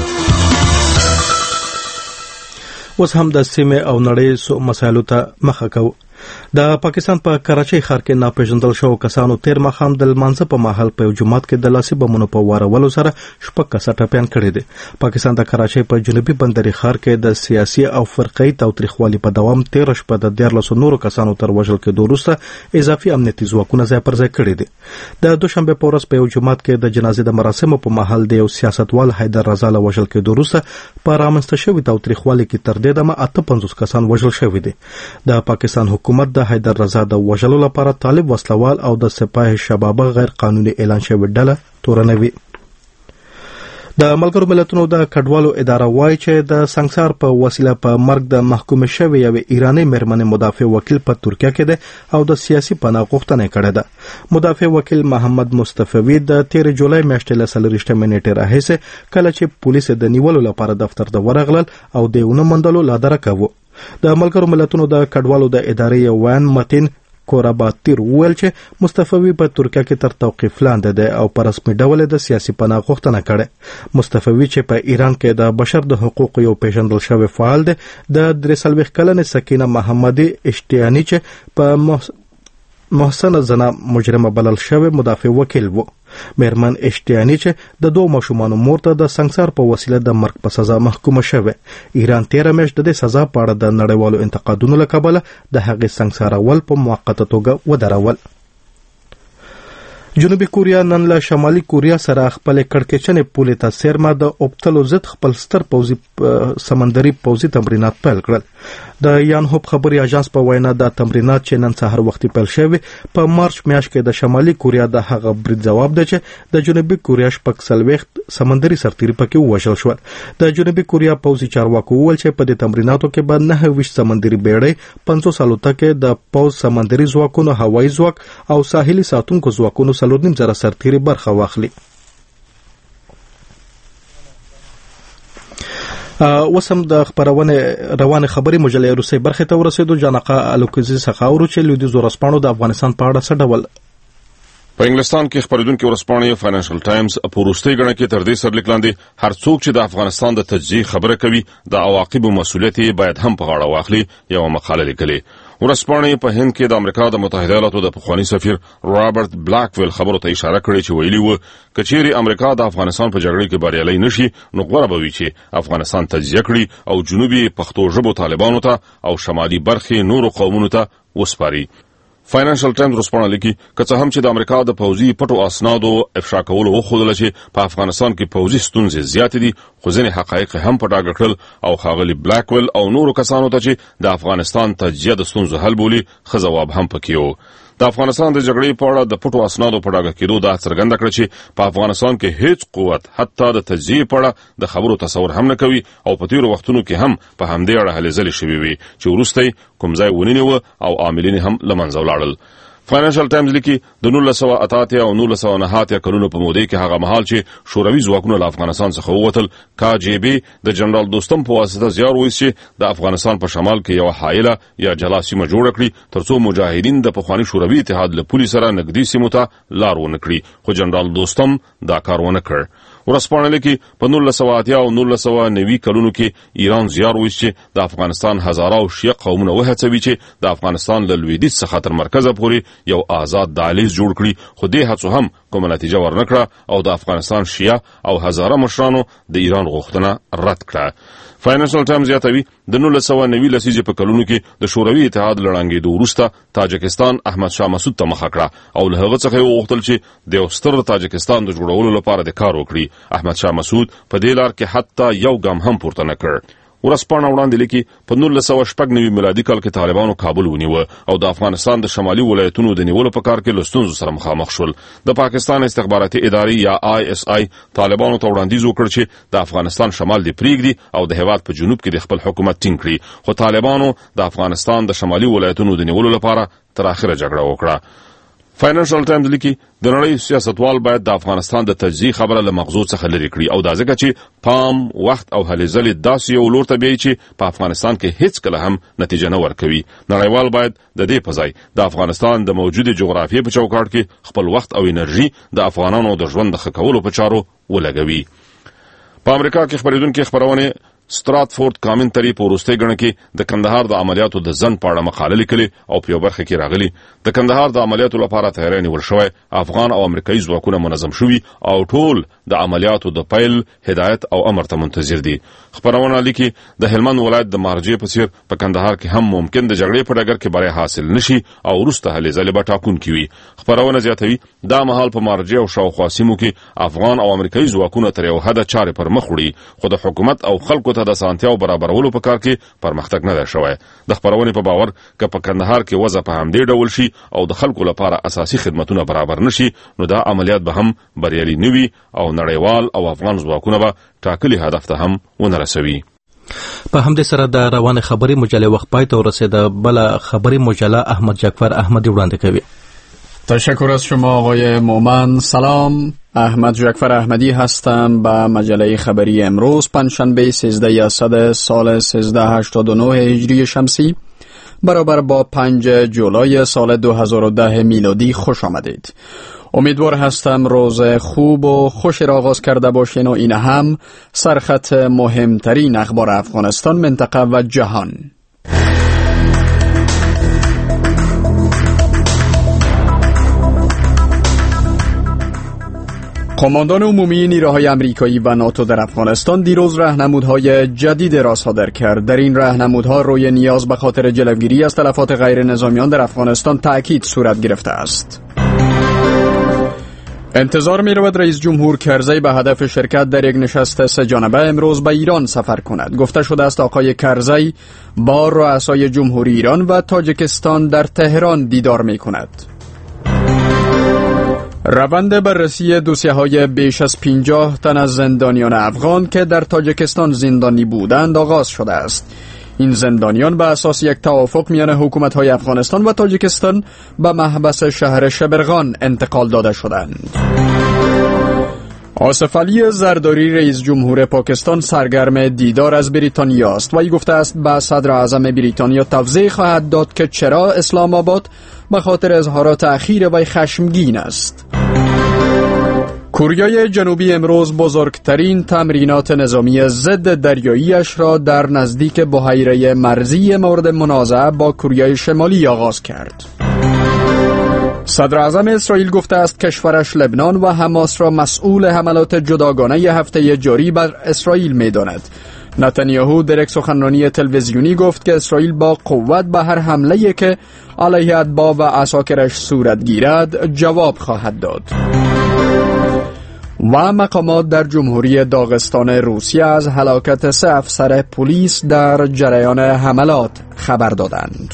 اوس هم د سیمه او نړۍ سو مسایلو ته مخه کوو. د پاکستان په کراچۍ ښار کې ناپېژندل شوو کسانو تیر ماښام د لمانځه په مهال په یو جومات کې د لاسي بمونو په وارولو سره شپږ کسه ټپیان کړي دي. پاکستان د کراچۍ په جنوبي بندري ښار کې د سیاسي او فرقه‌ي تاوتریخوالي په دوام تیره شپه د دیارلسو نورو کسانو تر وژل کېدو وروسته اضافي امنیتي ځواکونه ځای پر ځای کړي دي. د دوشنبه په ورځ په یو جومات کې د جنازې د مراسمو په مهال د یو سیاستوال حیدر رضا له وژل کېدو وروسته په رامنځته شوي تاوتریخوالي کې تر دې دمه اته پنځوس کسان وژل شوي دي. د پاکستان حکومت د حیدر رضا د وژلو لپاره طالب وسلوال او د سپاه شبابه غیر قانوني اعلان شوی ډله تورنوي. د ملګرو ملتونو د کډوالو اداره وایي چې د سنگسار په وسیله په مرګ د محکوم شوی یو ایرانی مېرمنې مدافع وکیل په ترکیه کې ده او د سیاسي پناه غوښتنه کړې ده. مدافع وکیل محمد مصطفی د تیر جولای میاشتې له څلوېښتمې نیټې راهیسې کله چې پولیس د نیولو لپاره دفتر ته ورغلل او د ونه مندلو لادره کوي. د ملګرو ملتونو د کډوالو د ادارې یو ویان متین کوراباتیر وویل چې مصطفی په ترکیه کې تر توقیف لاندې ده او په رسمي ډول د سیاسي پناه غوښتنه کړې. مصطفی چې په ایران کې د بشر د حقوقو یو پیژندل شوی فعال ده د درې څلوېښت کلنې سکینه محمدي اشتیانی چې په محسن زنا مجرمه بلل شوی مدافع وکیل و. مېرمن اشتیانی چې د دوه ماشومانو مور ته د سنگسار په وسیله د مرګ په سزا محکومه شوه. ایران تیر میاشت د سزا په اړه د نړیوالو انتقادونو له کبله د هغې سنگسارول په موقته توګه ودرول. جنوبي کوریا نن له شمالي کوریا سره خپل کړکېچنې پولې ته څیرمه د اوبتلو ضد خپل ستر پوځي سمندري پوځي تمرینات پیل کړل. د یانهوب خبري اژانس په وینا د تمرینات چې نن سهار وختي پیل شوي په مارچ میاشت کې د شمالي کوریا د هغه برید ځواب دی چې د جنوبي کوریا شپږ څلوېښت سمندري سرتیري پکې ووژل شول. د جنوبي کوریا پوځي چارواکو وویل چې په دې تمریناتو کې به نهه ویشت سمندري بیړۍ پنځوس الوتکې د پوځ سمندري ځواکونو هوایي ځواک او ساحلي ساتونکو ځواکونو څلور نیم زره سرتیري برخه واخلي. وسم د خبرونه روانه خبري مجلې روسي برخه ته ورسېدو. جانقه الوکزي څخه اورو چې لویدي زورسپانو د افغانستان په اړه څه ډول په انګلستان کې خبرونه کې ورسپانې فاینانشل ټایمز په روسي غړنه کې تر دې سره لیکلاندې هر څوک چې د افغانستان د تجزیه خبره کوي د عواقبو مسؤلیت باید هم په غاړه واخلي. یو مقاله لیکلې ورسپانې په هند کې د امریکا د متحده ایالاتو د پخوانی سفیر رابرټ بلاکویل خبرو ته اشاره کړې چې ویلي و کچېری امریکا د افغانستان په جګړه کې بریالي نشي نو غوړه به وي چې افغانستان تجزیه کړي او جنوبي پښتو ژبو طالبانو ته او شمالي برخې نورو قومونو ته وسپاري. فاینانشل ټایمز ورسپانه لیکي که څه هم چې د امریکا د پوځي پټو اسنادو افشا کولو وښودل چې په افغانستان کې پوځي ستونزې زیاتې دي خو ځینې حقایق هم په ډاګه کړل او ښاغلي بلاکویل او نورو کسانو ته چې د افغانستان تجزیه د ستونزو حل بولي ښه ځواب هم پکې و. د افغانستان د جګړې په اړه د پټو اسنادو په ډاګه کېدو دا څرګنده کړه چې په افغانستان کې هیڅ قوت حتی د تجزیه په اړه د خبرو تصور هم نه کوي او په تیرو وختونو کې هم په همدې اړه هلې ځلې شوې وي چې وروسته کوم ځای ونیوه او عاملین هم له منځه ولاړل. فاینانشل ټایمز لیکي د نولس سوه اته اتیا او نولس سوه نهه اتیا کلونو په موده کې هغه مهال چې شوروي ځواکونه له افغانستان څخه ووتل کا جی بي د جنرال دوستم په واسطه زیار وایست چې د افغانستان په شمال کې یو حایله یا جلا سیمه جوړه کړي ترڅو مجاهدین د پخوانی شوروي اتحاد له پولیس سره نږدې سیمو ته لار ونه کړي خو جنرال دوستم دا کار ونه کړ. ورسپانه لیکي په نولس سوه اتیا او نولس سوه نوي کلونو کې ایران زیار وایست چې د افغانستان هزاره او شیعه قومونه وهڅوي چې د افغانستان له لویدیځ څخه تر مرکزه پورې یو آزاد دهلیز جوړ کړي خو دې هڅو هم کومه نتیجه ورنکړه او د افغانستان شیعه او هزاره مشرانو د ایران غوښتنه رد کړه. فاینانشل ټایمز یادوي د نولس سوه نوي لسیزې په کلونو کې د شوروي اتحاد له ړنګېدو وروسته تاجکستان احمد شاه مسعود ته مخه کړه او له هغه څخه یې وغوښتل چې د یو ستر تاجکستان د جوړولو لپاره د کار وکړي. احمد شاه مسعود په دې لار کې حتی یو ګام هم پورته نه کړ. ورسپانه وړاندې لیکي په نولس سوه شپږ نوي میلادي کال کې طالبانو کابل ونیوه او د افغانستان د شمالي ولایتونو د نیولو په کار کې له ستونزو سره مخامخ شول. د پاکستان استخباراتي ادارې یا آی اس آی طالبانو ته وړاندیز وکړ چې د افغانستان شمال دې پریږدي او د هېواد په جنوب کې د خپل حکومت ټینګ کړي خو طالبانو د افغانستان د شمالي ولایتونو د نیولو لپاره تر اخره جګړه وکړه. فاینانشل ټایمز لیکي د نړۍ سیاستوال باید د افغانستان د تجزیه خبره له مغزو څخه لرې کړي او دا ځکه چې پام وخت او هلې ځلې داسې یو لور ته بیایي چې په افغانستان کې هیڅ کله هم نتیجه نه ورکوي. نړیوال باید د دې په ځای د افغانستان د موجودې جغرافیې په چوکاټ کې خپل وخت او انرژي د افغانانو د ژوند د ښه کولو په چارو ولګوي. په امریکا کې خبرېدونکي خبرونه ستراتفورد کامنټري په وروستۍ ګڼه کې د کندهار د عملیاتو د ځنډ په اړه مقاله لیکلې او په یو برخه کې راغلي د کندهار د عملیاتو لپاره تیاری نیول شوی، افغان او امریکایي ځواکونه منظم شوي او ټول د عملیاتو د پیل هدایت او امر ته منتظر دي. خبرونه لیکي د هلمند ولایت د مارجې په څیر په کندهار کې هم ممکن د جګړې په ډګر کې بری حاصل نشي او وروسته هلې ځلې به ټاکونکي وي. خبرونه زیاتوي دا مهال په مارجې او شاوخوا سیمو کې افغان او امریکایي ځواکونه تر یو حده چارې پر مخ وړي، خو د حکومت او خلکو ته د اسانتیاو برابرولو په کار کې پرمختګ نه دی شوی. د خبرونې په باور که په کندهار کې وضع په همدې ډول شي او د خلکو لپاره اساسي خدمتونه برابر نشي نو دا عملیات به هم بریالي نه وي او نړیوال او افغان ځواکونه به ټاکلي هدف ته هم ونه رسوي. په همدې سره د روانه خبري مجلې وخت پای ته ورسېده. بل خبري مجله احمد جعفر احمدی وړاندې کوي. تشکر از شما آقای مومن. سلام، احمد جعفر احمدی هستم. با مجله خبری امروز پنجشنبه سیزده اسد سال سیزده هشتاد و نه هجری شمسی برابر با پنج جولای سال دو هزار و ده میلادی خوش آمدید. امیدوار هستم روز خوب و خوش را آغاز کرده باشین و این هم سرخط مهمترین اخبار افغانستان، منطقه و جهان. قماندان عمومی نیروهای امریکایی و ناتو در افغانستان دیروز راهنمودهای جدید را صادر کرد. در این راهنمودها روی نیاز به خاطر جلوگیری از تلفات غیر نظامیان در افغانستان تأکید صورت گرفته است. انتظار می رود رئیس جمهور کرزی به هدف شرکت در یک نشست سه جانبه امروز به ایران سفر کند. گفته شده است آقای کرزی با رؤسای جمهوری ایران و تاجیکستان در تهران دیدار می کند. روند بررسی دوسیه‌های بیش از پنجاه تن از زندانیان افغان که در تاجیکستان زندانی بودند آغاز شده است. این زندانیان به اساس یک توافق میان حکومت‌های افغانستان و تاجیکستان به محبس شهر شبرغان انتقال داده شدند. آصف علی زرداری رئیس جمهور پاکستان سرگرم دیدار از بریتانیا است. وی گفته است به صدر اعظم بریتانیا توضیح خواهد داد که چرا اسلام آباد به خاطر اظهارات اخیر وی خشمگین است. کره جنوبی امروز بزرگترین تمرینات نظامی ضد دریایی‌اش را در نزدیک بحیره مرزی مورد منازعه با کره شمالی آغاز کرد. صدر اعظم اسرائیل گفته است کشورش لبنان و حماس را مسئول حملات جداگانه هفته جاری بر اسرائیل می‌داند. نتانیاهو در یک سخنرانی تلویزیونی گفت که اسرائیل با قوت به هر حمله‌ای که علیه اتباع و عساکرش صورت گیرد جواب خواهد داد. و مقامات در جمهوری داغستان روسیه از هلاکت سه افسر پلیس در جریان حملات خبر دادند.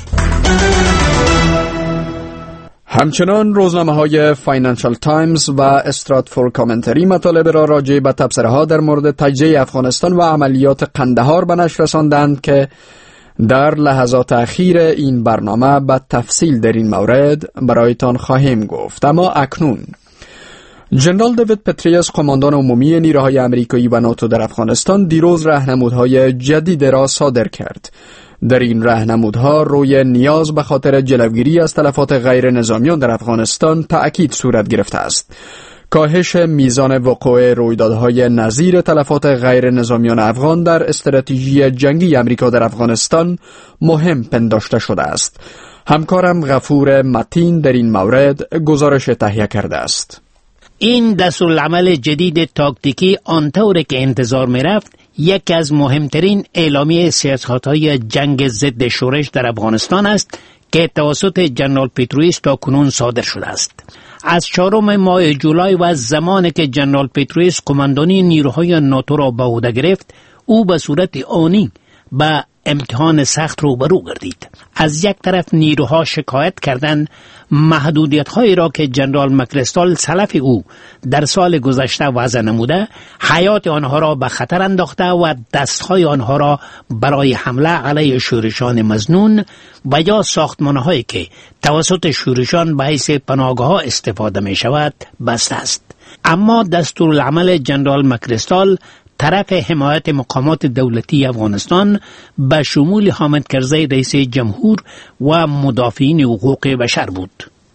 همچنان روزنامه‌های فاینانشل تایمز و استراتفورد کامنتری مطالب را راجع به تبصره‌ها در مورد تجزیه افغانستان و عملیات قندهار به نشر رساندند که در لحظات اخیر این برنامه به تفصیل در این مورد برایتان خواهیم گفت. اما اکنون جنرال دیوید پتریس قماندان عمومی نیروهای امریکایی و ناتو در افغانستان دیروز راهنمودهای جدید را صادر کرد. در این راهنمودها روی نیاز به خاطر جلوگیری از تلفات غیر نظامیان در افغانستان تأکید صورت گرفته است. کاهش میزان وقوع رویدادهای نظیر تلفات غیر نظامیان افغان در استراتژی جنگی امریکا در افغانستان مهم پنداشته شده است. همکارم غفور متین در این مورد گزارش تهیه کرده است. این دستورالعمل جدید تاکتیکی آنطور که انتظار می رفت یکی از مهمترین اعلامیه سیاست‌های جنگ ضد شورش در افغانستان است که توسط جنرال پترویس تا کنون صادر شده است. از چهارم ماه جولای و از زمانی که جنرال پترویس کماندانی نیروهای ناتو را به عهده گرفت، او به صورت آنی به امتحان سخت روبرو گردید. از یک طرف نیروها شکایت کردند محدودیت‌هایی را که جنرال مکریستال سلف او در سال گذشته وضع نموده حیات آنها را به خطر انداخته و دستهای آنها را برای حمله علیه شورشان مظنون و یا ساختمان‌هایی که توسط شورشان به حیث پناهگاه‌ها استفاده می‌شود بسته است. اما دستورالعمل جنرال مکریستال طرف حمایت مقامات دولتی افغانستان به شمول حامد کرزی رئیس جمهور و مدافعین حقوق بشر بود،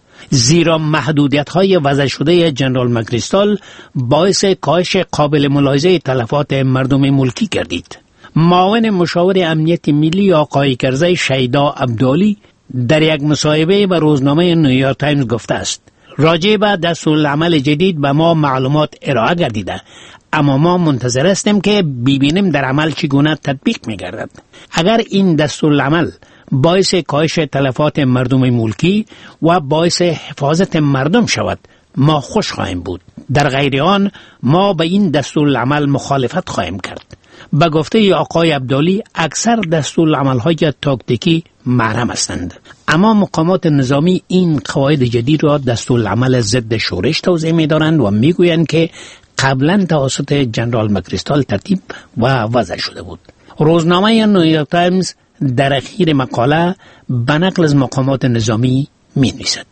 زیرا محدودیت‌های وضع شده جنرال مکریستال باعث کاهش قابل ملاحظه تلفات مردم ملکی گردید. معاون مشاور امنیت ملی آقای کرزی شیدا عبدالی در یک مصاحبه به روزنامه نیویورک تایمز گفته است راجع به دستورالعمل جدید به ما معلومات ارائه گردیده، اما ما منتظر هستیم که ببینیم در عمل چگونه تطبیق می‌گردد. اگر این دستورالعمل باعث کاهش تلفات مردم ملکی و باعث حفاظت مردم شود ما خوش خواهیم بود، در غیر آن ما به این دستورالعمل مخالفت خواهیم کرد. به گفته آقای عبدالی اکثر دستورالعمل‌های تاکتیکی محرم هستند، اما مقامات نظامی این قواعد جدید را دستورالعمل ضد شورش توضیح می‌دارند و می‌گویند که قبلا توسط جنرال مکریستال ترتیب و وضع شده بود. روزنامه نیویورک تایمز در اخیر مقاله به نقل از مقامات نظامی می‌نویسد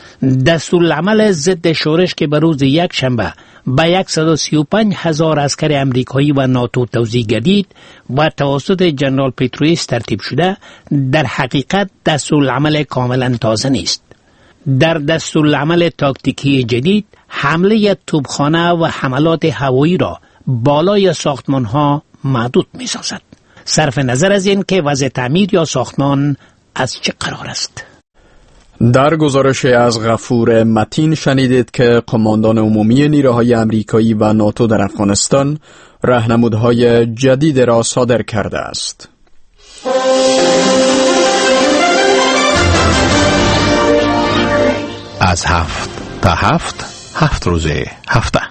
دستورالعمل ضد شورش که به روز یک شنبه به صد و سی و پنج هزار عسکر امریکایی و ناتو توزیع گردید و توسط جنرال پیترویس ترتیب شده در حقیقت دستورالعمل کاملا تازه نیست. در دستورالعمل تاکتیکی جدید حمله توپخانه و حملات هوایی را بالای ساختمان‌ها محدود می‌سازد، صرف نظر از این که وضع تعمیر یا ساختمان از چه قرار است. در گزارش از غفور متین شنیدید که قماندان عمومی نیروهای امریکایی و ناتو در افغانستان راهنمودهای جدید را صادر کرده است. از هفت تا هفت هفت روزه هفته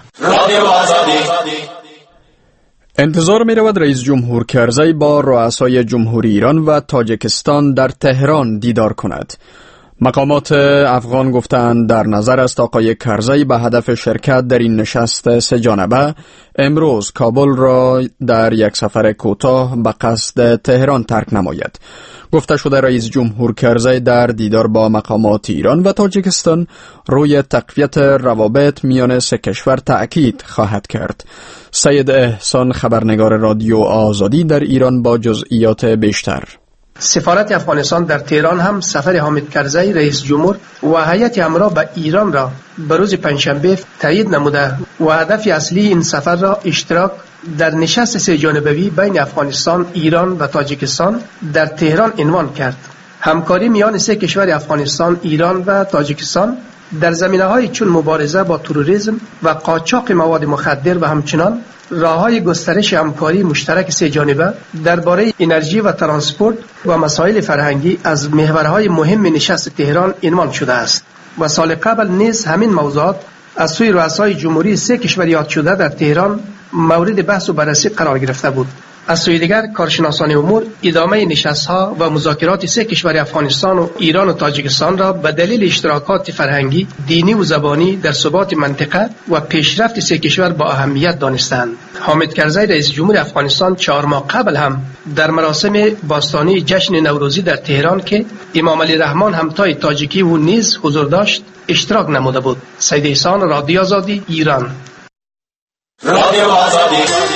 انتظار می رود رئیس جمهور کرزی با رؤسای جمهوری ایران و تاجیکستان در تهران دیدار کند. مقامات افغان گفتند در نظر است آقای کرزی به هدف شرکت در این نشست سه جانبه امروز کابل را در یک سفر کوتاه به قصد تهران ترک نماید. گفته شده رئیس جمهور کرزی در دیدار با مقامات ایران و تاجیکستان روی تقویت روابط میان سه کشور تأکید خواهد کرد. سید احسان خبرنگار رادیو آزادی در ایران با جزئیات بیشتر. سفارت افغانستان در تهران هم سفر حامد کرزی رئیس جمهور و هیئت همراه به ایران را به روز پنجشنبه تایید نموده و هدف اصلی این سفر را اشتراک در نشست سه جانبه‌ای بین افغانستان، ایران و تاجیکستان در تهران عنوان کرد. همکاری میان سه کشور افغانستان، ایران و تاجیکستان در زمینه‌های چون مبارزه با تروریسم و قاچاق مواد مخدر و همچنان راه‌های گسترش همکاری مشترک سه جانبه درباره انرژی و ترانسپورت و مسائل فرهنگی از محورهای مهم نشست تهران عنوان شده است و سال قبل نیز همین موضوعات از سوی رؤسای جمهوری سه کشور یاد شده در تهران مورد بحث و بررسی قرار گرفته بود. از سوی دیگر کارشناسان امور ادامه نشست‌ها و مذاکرات سه کشور افغانستان و ایران و تاجیکستان را به دلیل اشتراکات فرهنگی، دینی و زبانی در ثبات منطقه و پیشرفت سه کشور با اهمیت دانستند. حامد کرزی رئیس جمهور افغانستان چهار ماه قبل هم در مراسم باستانی جشن نوروزی در تهران که امام علی رحمان همتای تاجیکی و نیز حضور داشت اشتراک نموده بود. سید احسان، رادیو آزادی، ایران. رادیو آزادی.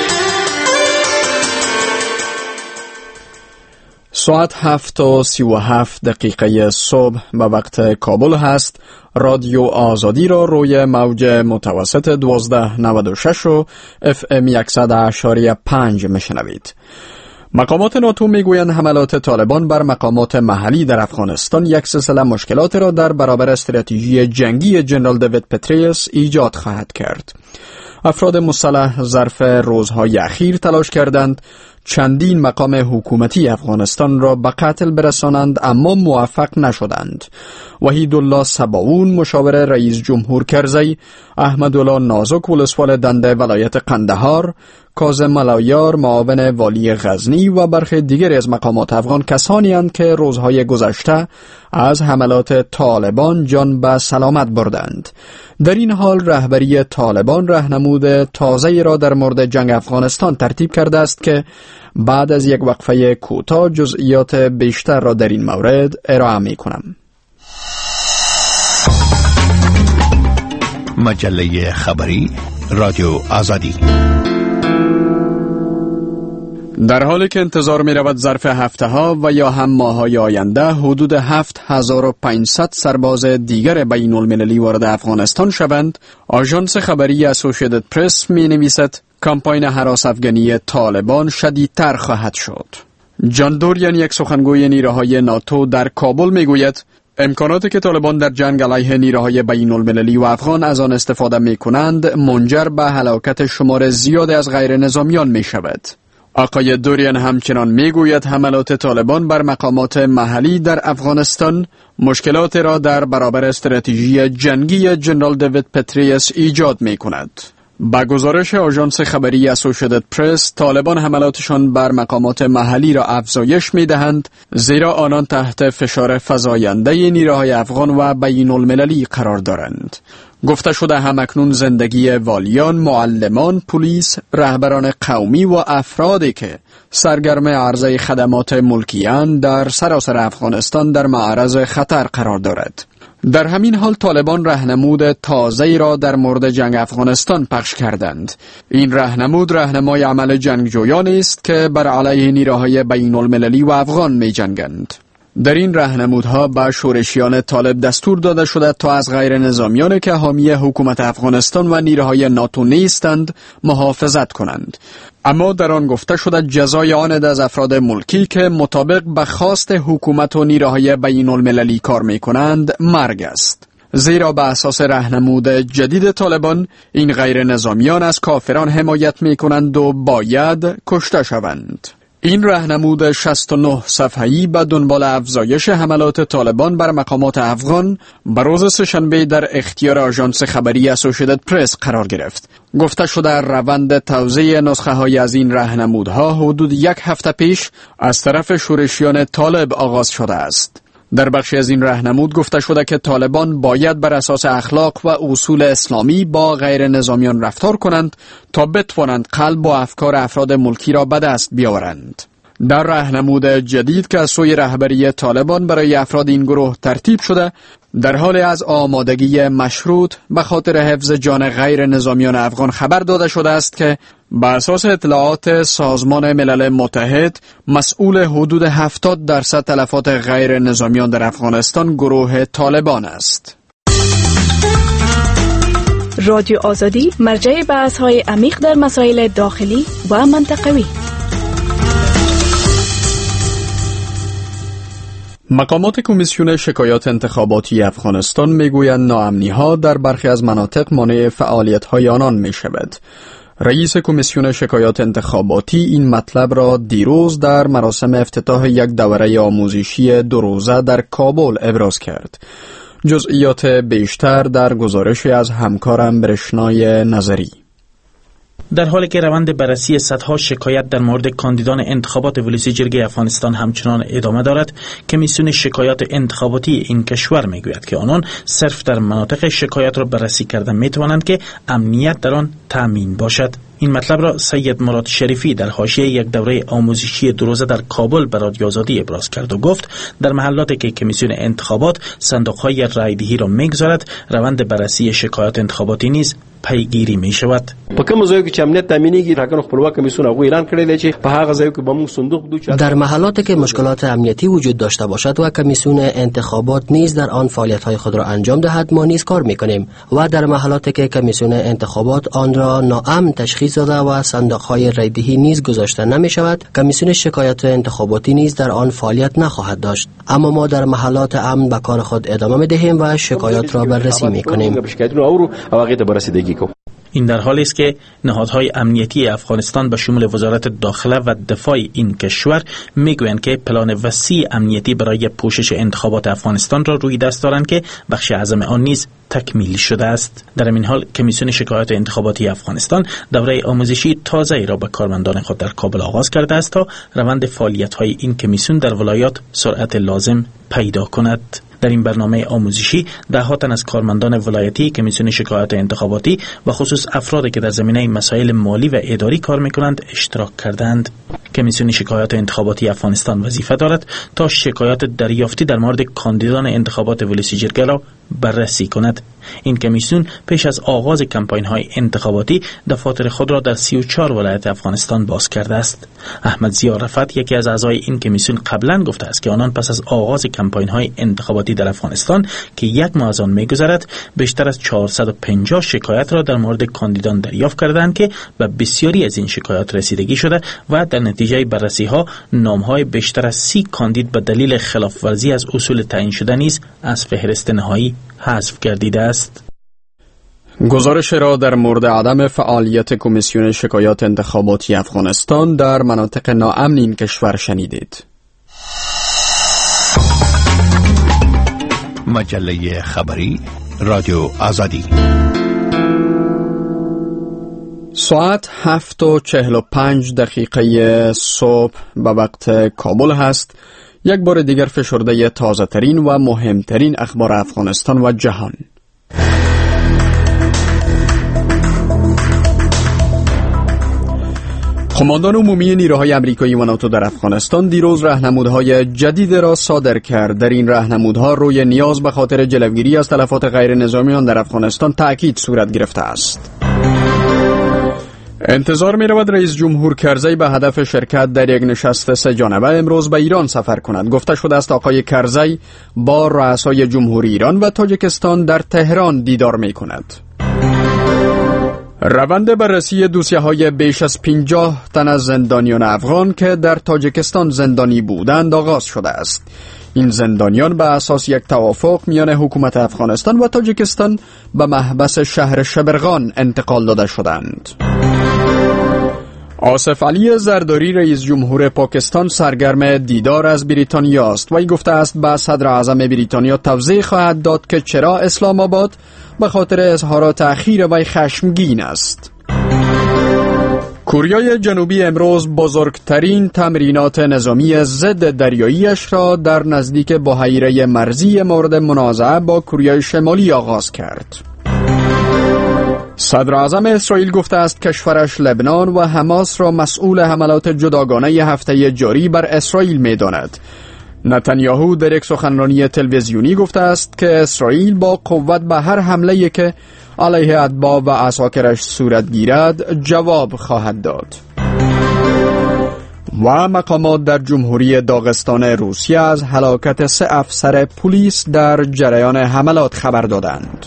ساعت هفت و سی و هفت دقیقه صبح به وقت کابل هست. رادیو آزادی را روی موج متوسط دوازده نود و شش و اف ام صد و اشاری پنج میشنوید. مقامات ناتو میگویند حملات طالبان بر مقامات محلی در افغانستان یک سلسله مشکلات را در برابر استراتژی جنگی جنرال دیوید پتریوس ایجاد خواهد کرد. افراد مسلح ظرف روزهای اخیر تلاش کردند چندین مقام حکومتی افغانستان را به قتل برسانند اما موفق نشدند. وحیدالله صباون مشاور رئیس جمهور کرزی، احمدالله نازک ولسوال دنده ولایت قندهار، کاظم ملایار معاون والی غزنی و برخی دیگر از مقامات افغان کسانی اند که روزهای گذشته از حملات طالبان جان به سلامت بردند. در این حال رهبری طالبان راهنمود تازه‌ای را در مورد جنگ افغانستان ترتیب کرده است که بعد از یک وقفه کوتاه جزئیات بیشتر را در این مورد ارائه می‌کنم. مجله خبری رادیو آزادی. در حالی که انتظار می رود ظرف هفته ها و یا هم ماه های آینده حدود هفت هزار و پانصد سرباز دیگر بین المللی وارد افغانستان شوند، آژانس خبری اسوسییتد پرس می نویسد کمپاین هراس افغانی طالبان شدیدتر خواهد شد. جان دوریان، یک سخنگوی نیروهای ناتو در کابل می گوید امکاناتی که طالبان در جنگ علیه نیروهای بین المللی و افغان از آن استفاده می کنند منجر به هلاکت شمار زیادی از غیر نظامیان می شود. آقای دوریان همچنان می گوید حملات طالبان بر مقامات محلی در افغانستان مشکلات را در برابر استراتژی جنگی جنرال دیوید پتریس ایجاد می کند. با گزارش آژانس خبری اسوسییتد پرس، طالبان حملاتشان بر مقامات محلی را افزایش می دهند زیرا آنان تحت فشار فزاینده نیروهای افغان و بین المللی قرار دارند. گفته شده همکنون زندگی والیان، معلمان، پلیس، رهبران قومی و افرادی که سرگرم عرضه خدمات ملکیان در سراسر افغانستان در معرض خطر قرار دارد. در همین حال طالبان راهنمود تازه‌ای را در مورد جنگ افغانستان پخش کردند. این راهنمود راهنمای عمل جنگجویانی است که بر علیه نیروهای بین المللی و افغان می جنگند. در این راهنمودها به شورشیان طالب دستور داده شده تا از غیر نظامیانی که حامی حکومت افغانستان و نیروهای ناتو نیستند محافظت کنند. اما در آن گفته شده جزای آن از افراد ملکی که مطابق به خواست حکومت و نیروهای بین المللی کار می کنند مرگ است. زیرا به اساس راهنمود جدید طالبان این غیر نظامیان از کافران حمایت می کنند و باید کشته شوند. این راهنمود شصت و نه صفحه‌ای به دنبال افزایش حملات طالبان بر مقامات افغان به روز سه‌شنبه در اختیار آژانس خبری اسوسییتد پرس قرار گرفت. گفته شده روند توزیع نسخه های از این راهنمودها حدود یک هفته پیش از طرف شورشیان طالب آغاز شده است. در بخشی از این راهنمود گفته شده که طالبان باید بر اساس اخلاق و اصول اسلامی با غیر نظامیان رفتار کنند تا بتوانند قلب و افکار افراد ملکی را به دست بیاورند. در راهنمود جدید که از سوی رهبری طالبان برای افراد این گروه ترتیب شده، در حال از آمادگی مشروط به خاطر حفظ جان غیر نظامیان افغان خبر داده شده است که بر اساس اطلاعات سازمان ملل متحد مسئول حدود هفتاد درصد تلفات غیر نظامیان در افغانستان گروه طالبان است. رادیو آزادی مرجع بحث‌های عمیق در مسائل داخلی و منطقوی. مقامات کمیسیون شکایات انتخاباتی افغانستان میگویند ناامنی‌ها در برخی از مناطق مانع فعالیت‌های آنان می‌شود. رئیس کمیسیون شکایات انتخاباتی این مطلب را دیروز در مراسم افتتاح یک دوره آموزشی دو روزه در کابل ابراز کرد. جزئیات بیشتر در گزارشی از همکارم برشنای نظری. در حالی که روند بررسی صدها شکایت در مورد کاندیدان انتخابات ولسی جرگه افغانستان همچنان ادامه دارد، کمیسیون شکایات انتخاباتی این کشور میگوید که آنان صرف در مناطق شکایت را بررسی کردن میتوانند که امنیت در آن تامین باشد. این مطلب را سید مراد شریفی در حاشیه یک دوره آموزشی دو روزه در کابل به رادیو آزادی ابراز کرد و گفت در محلاتی که کمیسیون انتخابات صندوق‌های رایدهی را میگذارد، روند بررسی شکایات انتخاباتی نیز پیگیری می شود. په کوم ځای کې چې امنیت تامینېږي ټاکنو خپلواک کمیسیون هغه اعلان کړی دی چې په هغه ځای کې به موږ صندوق دوچ در محلاتی که مشکلات امنیتی وجود داشته باشد و کمیسیون انتخابات نیز در آن فعالیت‌های خود را انجام دهد، ما نیز کار می‌کنیم و در محلاتی که کمیسیون انتخابات آن را ناامن تشخیص داده و صندوق‌های رایدهی نیز گذاشته نمی‌شود، کمیسیون شکایات انتخاباتی نیز در آن فعالیت نخواهد داشت. اما ما در محلات امن به کار خود ادامه می‌دهیم و شکایات را بررسی می‌کنیم. این در حالی است که نهادهای امنیتی افغانستان به شمول وزارت داخله و دفاع این کشور میگویند که پلان وسیع امنیتی برای پوشش انتخابات افغانستان را روی دست دارند که بخش اعظم آن نیز تکمیل شده است. در این حال کمیسیون شکایات انتخاباتی افغانستان دوره آموزشی تازه‌ای را به کارمندان خود در کابل آغاز کرده است تا روند فعالیت‌های این کمیسیون در ولایات سرعت لازم پیدا کند. در این برنامه آموزشی ده ها تن از کارمندان ولایتی کمیسیون شکایات انتخاباتی و خصوص افرادی که در زمینه مسائل مالی و اداری کار می‌کنند اشتراک کردند. کمیسیون شکایات انتخاباتی افغانستان وظیفه دارد تا شکایات دریافتی در مورد کاندیدان انتخابات ولسی جرگه را بررسی کند. این کمیسیون پیش از آغاز کمپاین‌های انتخاباتی دفاتر خود را در سی و چهار ولایت افغانستان باز کرده است. احمد ضیا رفعت یکی از اعضای این کمیسیون قبلا گفته است که آنان پس از آغاز کمپاین‌های انتخاباتی در افغانستان که یک ماه از آن می‌گذرد بیشتر از چهارصد و پنجاه شکایت را در مورد کاندیدان دریافت کردند که به بسیاری از این شکایات رسیدگی شده و در نتیجه بررسی‌ها نام‌های بیشتر از سی کاندید به دلیل خلاف‌ورزی از اصول تعیین شده نیز از فهرست نهایی حذف گردیده است. گزارش را در مورد عدم فعالیت کمیسیون شکایات انتخاباتی افغانستان در مناطق ناامن این کشور شنیدید. مجله خبری رادیو آزادی. ساعت هفت و چهل و پنج دقیقه صبح به وقت کابل هست. یک بار دیگر فشرده تازه ترین و مهمترین اخبار افغانستان و جهان. قماندان عمومی نیروهای امریکایی و ناتو در افغانستان دیروز راهنمودهای جدید را صادر کرد. در این راهنمودها روی نیاز به خاطر جلوگیری از تلفات غیر نظامیان در افغانستان تأکید صورت گرفته است. انتظار می رود رئیس جمهور کرزی به هدف شرکت در یک نشست سه جانبه امروز به ایران سفر کند. گفته شده است آقای کرزی با رؤسای جمهوری ایران و تاجیکستان در تهران دیدار می کند. روند بررسی دوسیه‌های بیش از پنجاه تن از زندانیان افغان که در تاجیکستان زندانی بودند آغاز شده است. این زندانیان به اساس یک توافق میان حکومت افغانستان و تاجیکستان به محبس شهر شبرغان انتقال داده شدند. آصف علی زرداری رئیس جمهور پاکستان سرگرم دیدار از بریتانیا است و این گفته است به صدر اعظم بریتانیا توضیح خواهد داد که چرا اسلام آباد به خاطر اظهارات اخیر وی خشمگین است. کره جنوبی امروز بزرگترین تمرینات نظامی ضد دریاییش را در نزدیک بحیره مرزی مورد منازعه با کره شمالی آغاز کرد. صدر اعظم اسرائیل گفته است کشورش لبنان و حماس را مسئول حملات جداگانه هفته جاری بر اسرائیل می داند. نتانیاهو در یک سخنرانی تلویزیونی گفته است که اسرائیل با قوت به هر حمله‌ای که علیه اتباع و عساکرش صورت گیرد جواب خواهد داد. و مقامات در جمهوری داغستان روسیه از هلاکت سه افسر پلیس در جریان حملات خبر دادند.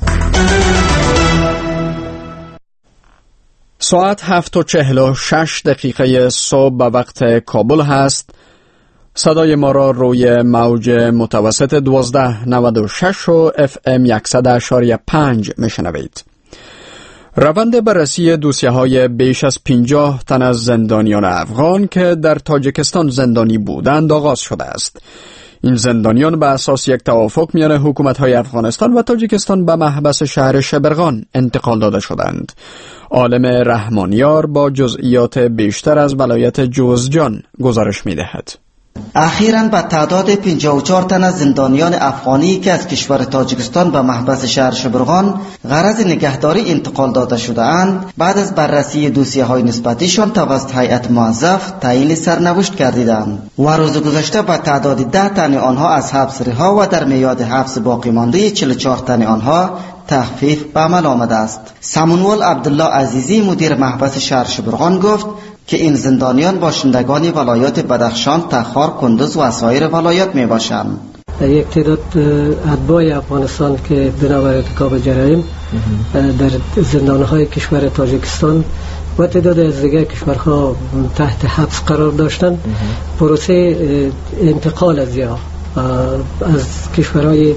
ساعت هفت و چهل و شش دقیقه صبح به وقت کابل هست. صدای ما را روی موج متوسط دوازده نود و شش و اف ام صد و اشاری پنج میشنوید. روند بررسی دوسیه‌های بیش از پنجاه تن از زندانیان افغان که در تاجیکستان زندانی بودند آغاز شده است. این زندانیان به اساس یک توافق میان حکومت‌های افغانستان و تاجیکستان به محبس شهر شبرغان انتقال داده شدند. عالم رحمانیار با جزئیات بیشتر از ولایت جوزجان گزارش می‌دهد. اخیراً به تعداد پنجاه و چهار تن از زندانیان افغانی که از کشور تاجیکستان به محبس شهر شبرغان غرض نگهداری انتقال داده شده اند بعد از بررسی دوسیه های نسبتیشان توسط هیئت موظف تعیین سرنوشت گردیدند و روز گذشته به تعداد ده تن آنها از حبس رها و در میاد حبس باقی مانده چهل و چهار تن آنها تخفیف به عمل آمده است. سمونوال عبدالله عزیزی مدیر محبس شهر شبرغان گفت که این زندانیان باشندگان ولایات بدخشان، تخار، کندوز و سایر ولایات می باشند. یک تعداد اتباع افغانستان که بنابر ارتکاب جرایم در زندانهای کشور تاجیکستان و تعداد از دیگر کشورها تحت حبس قرار داشتند، پروسه انتقال از یا از کشورهای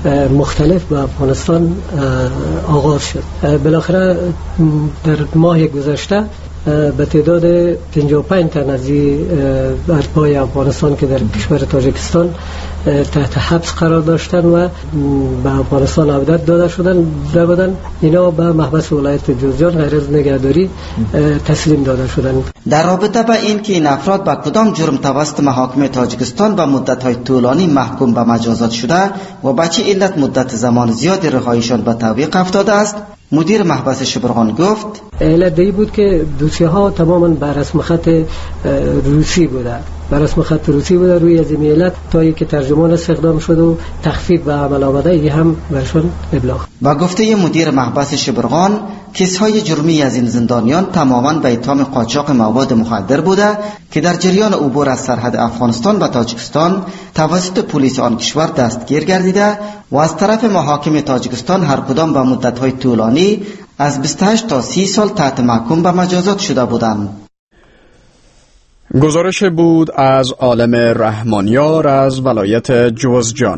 مختلف به افغانستان آغاز شد. بالاخره در ماه گذشته به تعداد پنجاه و پنج تن از اتباع افغانستان که در کشور تاجیکستان تحت حبس قرار داشتن و به افغانستان عودت داده شدن بودن، اینا به محبس ولایت جوزجان غیر از نگهداری تسلیم داده شدند. در رابطه با این که این افراد به کدام جرم توسط محاکم تاجیکستان به مدت‌های طولانی محکوم به مجازات شده و به چه علت مدت زمان زیادی رهاییشان به تعویق افتاده است، مدیر محبس شبرغان گفت علت دی بود که دوسیه ها تماما بر رسم خط روسی بوده بر رسم خط روسی بوده روی از این علت تا اینکه ترجمان استخدام شد و تخفیف به عمل آمده ای هم برشان ابلاغ. با گفته مدیر محبس شبرغان، کیس‌های جرمی از این زندانیان تماما به اتهام قاچاق مواد مخدر بوده که در جریان عبور از سرحد افغانستان به تاجیکستان توسط پلیس آن کشور دستگیر گردیده و از طرف محاکم تاجیکستان هر کدام به مدت‌های طولانی از بیست و هشت تا سی سال تحت محکوم به مجازات شده بودند. گزارش بود از عالم رحمانیار از ولایت جوزجان.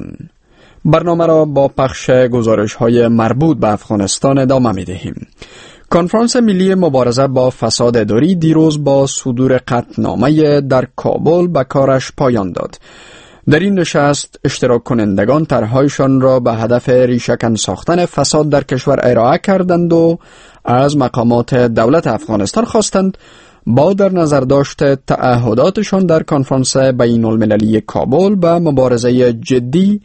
برنامه را با پخش گزارش‌های مربوط به افغانستان ادامه می‌دهیم. کنفرانس ملی مبارزه با فساد اداری دیروز با صدور قطعنامه در کابل به کارش پایان داد. در این نشست اشتراک کنندگان طرح‌هایشان را به هدف ریشه‌کن ساختن فساد در کشور ارائه کردند و از مقامات دولت افغانستان خواستند با در نظر داشت تعهداتشان در کنفرانس بین المللی کابل به مبارزه جدی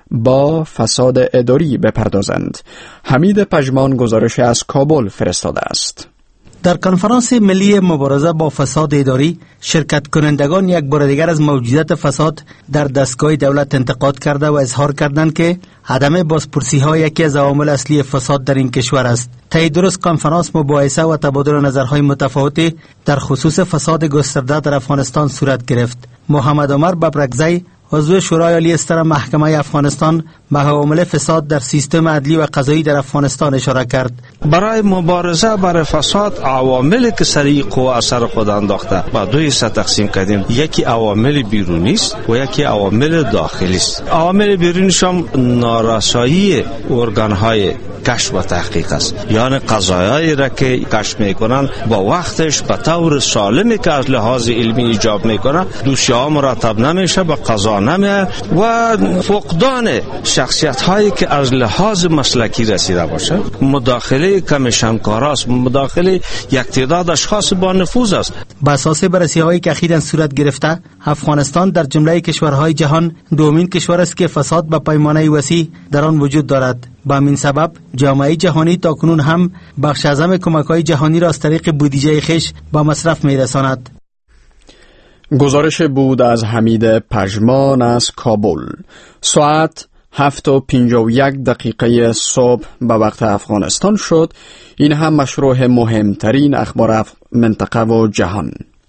با فساد اداری بپردازند. حمید پژمان گزارش از کابل فرستاده است. در کنفرانس ملی مبارزه با فساد اداری، شرکت کنندگان یک بار دیگر از موجودیت فساد در دستگاه دولت انتقاد کرده و اظهار کردند که عدم بازپرسی ها یکی از عوامل اصلی فساد در این کشور است. طی درست کنفرانس مباحثه و تبادل نظرهای متفاوتی در خصوص فساد گسترده در افغانستان صورت گرفت. محمد عمر ببرکزی، عضو شورای عالی استر محکمه افغانستان، به عوامل فساد در سیستم عدلی و قضایی در افغانستان اشاره کرد. برای مبارزه برای فساد عواملی که سریع قوا اثر خود انداخته با دو حصه تقسیم کردیم. یکی عوامل بیرونی است و یکی عوامل داخلی است. عوامل بیرونیش هم نارسایی ارگان‌های کشف و تحقیق است، یعنی قضایایی را که کشف میکنن با وقتش به طور سالمی که از لحاظ علمی ایجاب میکنن دوسیه ها مرتب نمیشه، به قضا نمیه و فقدان شخصیت هایی که از لحاظ مسلکی رسیده باشه. مداخله کمیشنکارا است، مداخله یک تعداد اشخاص با نفوذ است. بر اساس بررسی هایی که اخیراً صورت گرفته، افغانستان در جمله کشورهای جهان دومین کشور است که فساد به پیمانه وسیع در آن وجود دارد. با همین سبب جامعه جهانی تاکنون هم بخش اعظم کمک‌های جهانی را از طریق بودجه خویش به مصرف می‌رساند. گزارش بود از حمید پژمان از کابل. ساعت هفت و پنجاه و یک دقیقه صبح به وقت افغانستان شد. این هم مشروع مهمترین اخبار منطقه و جهان.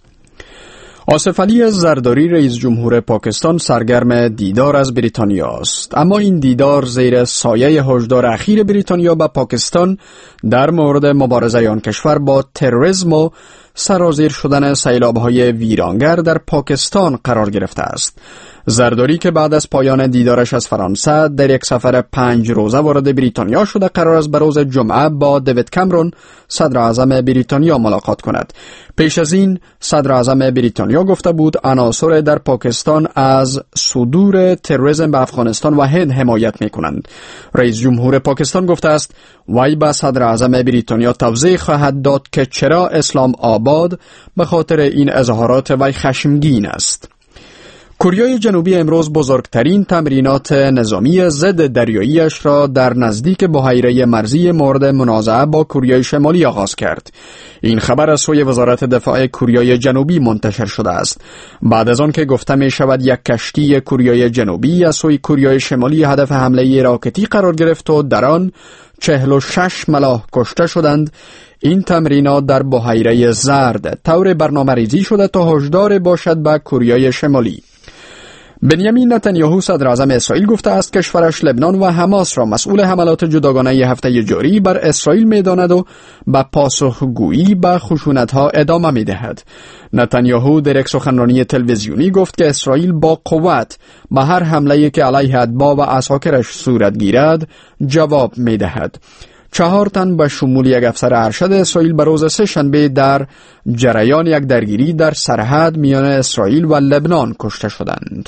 آصف علی زرداری رئیس جمهور پاکستان سرگرم دیدار از بریتانیا است، اما این دیدار زیر سایه هشدار اخیر بریتانیا به پاکستان در مورد مبارزه آن کشور با تروریسم و سرازیر شدن سیلاب‌های ویرانگر در پاکستان قرار گرفته است. زرداری که بعد از پایان دیدارش از فرانسه در یک سفر پنج روزه وارد بریتانیا شده، قرار است به روز جمعه با دیوید کامرون صدر اعظم بریتانیا ملاقات کند. پیش از این صدر اعظم بریتانیا گفته بود عناصر در پاکستان از صدور تروریسم به افغانستان و هند حمایت می‌کنند. رئیس جمهور پاکستان گفته است وی به صدر اعظم بریتانیا توضیح خواهد داد که چرا اسلام آباد به خاطر این اظهارات وی خشمگین است. کره جنوبی امروز بزرگترین تمرینات نظامی ضد دریاییش را در نزدیک بحیره مرزی مورد منازعه با کره شمالی آغاز کرد. این خبر از سوی وزارت دفاع کره جنوبی منتشر شده است. بعد از آن که گفته می شود یک کشتی کره جنوبی از سوی کره شمالی هدف حمله راکتی قرار گرفت و در آن چهل و شش ملاح کشته شدند. این تمرینات در بحیره زرد طور برنامه ریزی شده تا هشدار باشد به کره شمالی. بنیامین نتانیاهو صدر اعظم اسرائیل گفته است کشورش لبنان و حماس را مسئول حملات جداگانه هفته جاری بر اسرائیل می‌داند و به پاسخگویی به خشونت‌ها ادامه می‌دهد. نتانیاهو در یک سخنرانی تلویزیونی گفت که اسرائیل با قوت به هر حمله‌ای که علیه اتباع و عساکرش صورت گیرد جواب می‌دهد. چهار تن به شمول یک افسر ارشد اسرائیل به روز سه شنبه در جریان یک درگیری در سرحد میان اسرائیل و لبنان کشته شدند.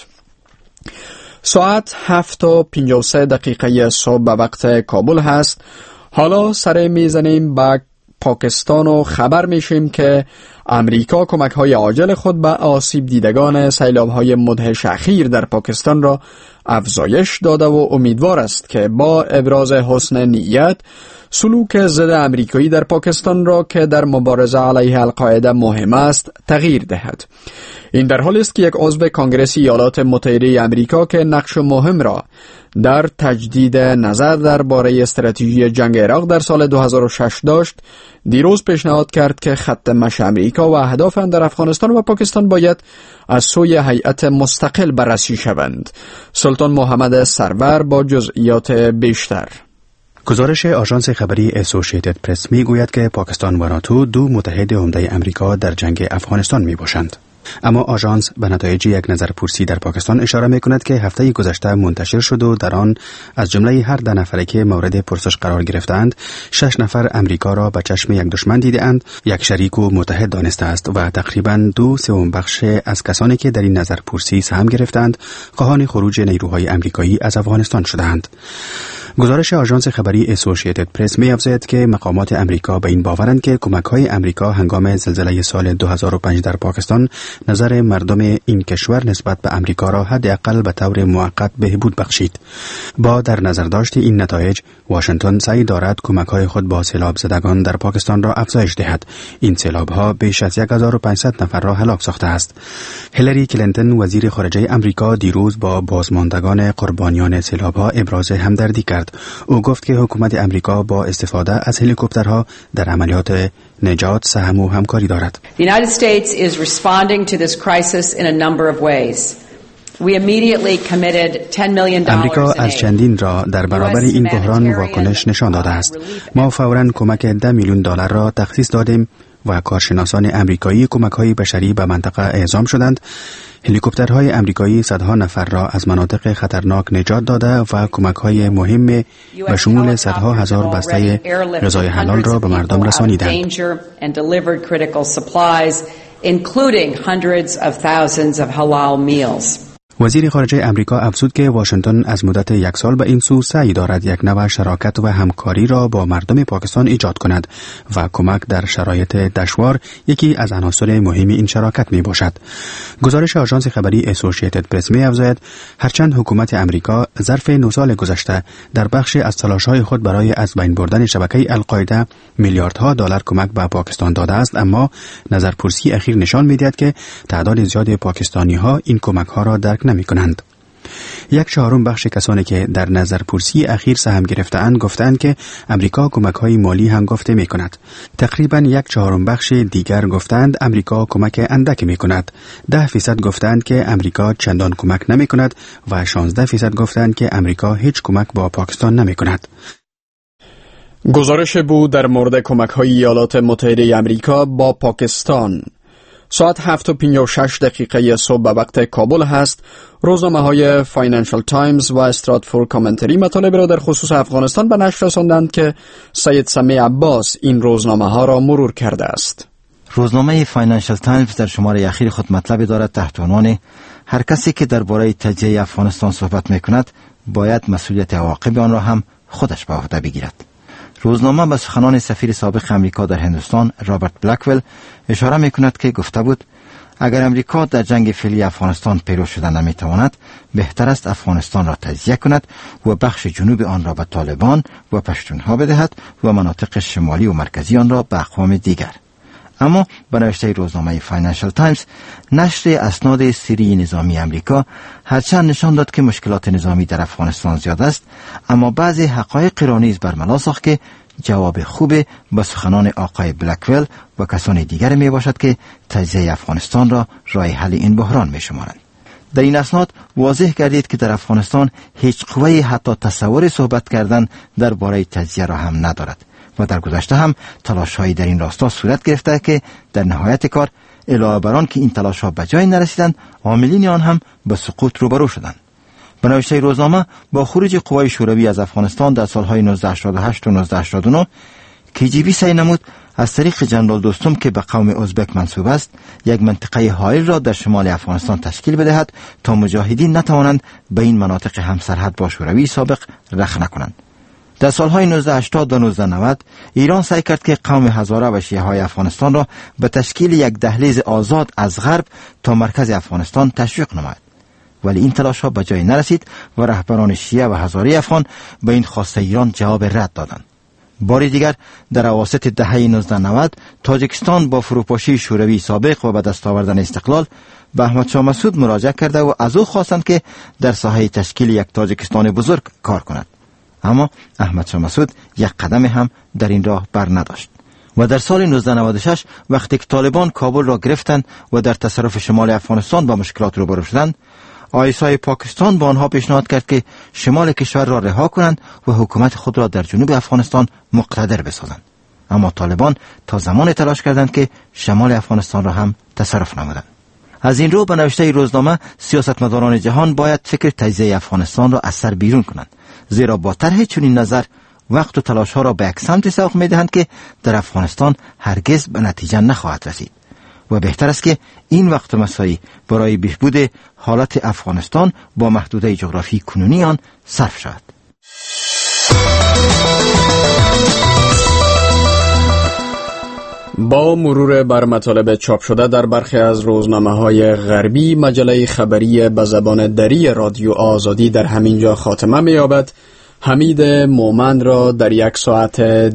ساعت هفت و پنجاه و سه دقیقه صبح به وقت کابل هست. حالا سر میزنیم به پاکستان و خبر میشیم که امریکا کمک های عاجل خود به آسیب دیدگان سیلاب های مدهش اخیر در پاکستان را افزایش داده و امیدوار است که با ابراز حسن نیت سلوک ضد امریکایی در پاکستان را که در مبارزه علیه القاعده مهم است تغییر دهد. این در حالی است که یک عضو کانگرس ایالات متحده امریکا که نقش مهم را در تجدید نظر درباره استراتژی جنگ عراق در سال دو هزار و شش داشت، دیروز پیشنهاد کرد که خط مشی امریکا و اهداف آن در افغانستان و پاکستان باید از سوی هیئت مستقل بررسی شوند. سلطان محمد سرور با جزئیات بیشتر. گزارش آژانس خبری اسوسییتد پرس می گوید که پاکستان و ناتو دو متحد عمده امریکا در جنگ افغانستان می باشند. اما آژانس به نتایج یک نظرپرسی در پاکستان اشاره می کند که هفته گذشته منتشر شد و در آن از جمله هر ده نفری که مورد پرسش قرار گرفتند، شش نفر امریکا را به چشم یک دشمن دیدند، یک شریک و متحد دانسته است و تقریباً دو سوم بخش از کسانی که در این نظرپرسی سهم گرفتند، خواهان خروج نیروهای امریکایی از افغانستان شدند. گزارش آژانس خبری اسوسییتد پرس می افزاید که مقامات امریکا به این باورند که کمک‌های امریکا هنگام زلزله سال دو هزار و پنج در پاکستان نظر مردم این کشور نسبت به امریکا را حداقل به طور موقت بهبود بخشید. با در نظر داشت این نتایج، واشنگتن سعی دارد کمک‌های خود با سیلاب زدگان در پاکستان را افزایش دهد. این سیلاب‌ها بیش از یک هزار و پانصد نفر را هلاک ساخته است. هیلاری کلینتون وزیر خارجه امریکا دیروز با بازماندگان قربانیان سیلاب‌ها ابراز همدردی کرد. او گفت که حکومت امریکا با استفاده از هلیکوپترها در عملیات نجات سهم و همکاری دارد. The United States is responding to this crisis in a number of ways. We immediately committed ten million dollars. امریکا از چندین را در برابر این بحران واکنش نشان داده است. ما فوراً کمک ده میلیون دلار را تخصیص دادیم و کارشناسان امریکایی کمک‌های بشری به منطقه اعزام شدند. هلیکوپترهای امریکایی صدها نفر را از مناطق خطرناک نجات داده و کمک‌های مهم به شمول صدها هزار بسته غذای حلال را به مردم رسانیدند. وزیر خارجه امریکا افزود که واشنگتن از مدت یک سال به این سو سعی دارد یک نوع شراکت و همکاری را با مردم پاکستان ایجاد کند و کمک در شرایط دشوار یکی از عناصر مهم این شراکت می باشد. گزارش آژانس خبری اسوسییتد پرس می افزاید هرچند حکومت امریکا ظرف نه سال گذشته در بخش از تلاش‌های خود برای از بین بردن شبکه القاعده میلیاردها دلار کمک به پاکستان داده است، اما نظرپرسی اخیر نشان می‌دهد که تعداد زیاد پاکستانی‌ها این کمک‌ها را درک نمی کنند. یک چهارم بخش کسانی که در نظرپرسی اخیر سهم گرفته‌اند گفتند که امریکا کمک‌های مالی هنگفته می کند. تقریباً یک چهارم بخش دیگر گفتند امریکا کمک اندک می کند. ده فیصد گفتند که امریکا چندان کمک نمی کند و شانزده فیصد گفتند که امریکا هیچ کمک با پاکستان نمی کند. گزارش بود در مورد کمک‌های ایالات متحده امریکا با پاکستان. ساعت هفت و پنجاه و شش دقیقه صبح به وقت کابل هست. روزنامه های فاینانشال تایمز و استراتفور کامنتری مطالب را در خصوص افغانستان به نشر رساندند که سید سمیع عباس این روزنامه ها را مرور کرده است. روزنامه فاینانشال تایمز در شماره اخیر خود مطلب دارد تحت عنوان هر کسی که درباره تجزیه افغانستان صحبت میکند باید مسئولیت عواقب آن را هم خودش به عهده بگیرد. روزنامه به سخنان سفیر سابق امریکا در هندوستان رابرت بلکول اشاره میکند که گفته بود اگر امریکا در جنگ فعلی افغانستان پیرو شدن نمیتواند، بهتر است افغانستان را تجزیه کند و بخش جنوب آن را به طالبان و پشتونها بدهد و مناطق شمالی و مرکزی آن را به اقوام دیگر. اما به نوشته روزنامه فاینانشال تایمز، نشر اسناد سری نظامی امریکا هرچند نشان داد که مشکلات نظامی در افغانستان زیاد است، اما بعضی حقایق را نیز برملا ساخت که جواب خوب به سخنان آقای بلکول و کسان دیگر می باشد که تجزیه افغانستان را راه حل این بحران می شمارند. در این اسناد واضح گردید که در افغانستان هیچ قوه‌ای حتی تصور صحبت کردن درباره تجزیه را هم ندارد و در گذشته هم تلاش‌هایی در این راستا صورت گرفته که در نهایت کار علاوه بر آن که این تلاش‌ها به جای نرسیدند، عاملین آن هم به سقوط روبرو شدند. به نوشته روزنامه با خروج قوای شوروی از افغانستان در سالهای نوزده هشتاد و هشت و نوزده هشتاد و نه کی جی بی سعی نمود از طریق جنرال دوستم که به قوم ازبک منسوب است یک منطقه حائل را در شمال افغانستان تشکیل بدهد تا مجاهدین نتوانند به این مناطق همسرحد با شوروی سابق رخ نکنند. در سالهای نوزده هشتاد و نوزده نود ایران سعی کرد که قوم هزاره و شیعه های افغانستان را به تشکیل یک دهلیز آزاد از غرب تا مرکز افغانستان تشویق نماید، ولی این تلاش ها به جای نرسید و رهبران شیعه و هزاره افغان به این خواسته ایران جواب رد دادند. باری دیگر در اواسط دهه نوزده نود تاجیکستان با فروپاشی شوروی سابق و به دست آوردن استقلال به احمد شاه مسعود مراجعه کرده و از او خواستند که در ساحه تشکیل یک تاجیکستان بزرگ کار کند، اما احمد شاه مسعود یک قدم هم در این راه بر نداشت و در سال نوزده نود و شش وقتی که طالبان کابل را گرفتند و در تصرف شمال افغانستان با مشکلات روبرو شدند، آیسای پاکستان با آنها پیشنهاد کرد که شمال کشور را رها کنند و حکومت خود را در جنوب افغانستان مقتدر بسازند، اما طالبان تا زمان تلاش کردند که شمال افغانستان را هم تصرف نمودند. از این رو به نوشته روزنامه سیاستمداران جهان باید فکر تجزیه افغانستان را از سر بیرون کنند، زیرا با طرح چنین نظر وقت و تلاش ها را به یک سمت سوق می دهند که در افغانستان هرگز به نتیجه نخواهد رسید و بهتر است که این وقت مساعی برای بهبود حالت افغانستان با محدوده جغرافی کنونی آن صرف شود. با مرور بر مطالب چاپ شده در برخی از روزنامه‌های غربی، مجله خبری به زبان دری رادیو آزادی در همینجا خاتمه می‌یابد. حمید مومند را در یک ساعت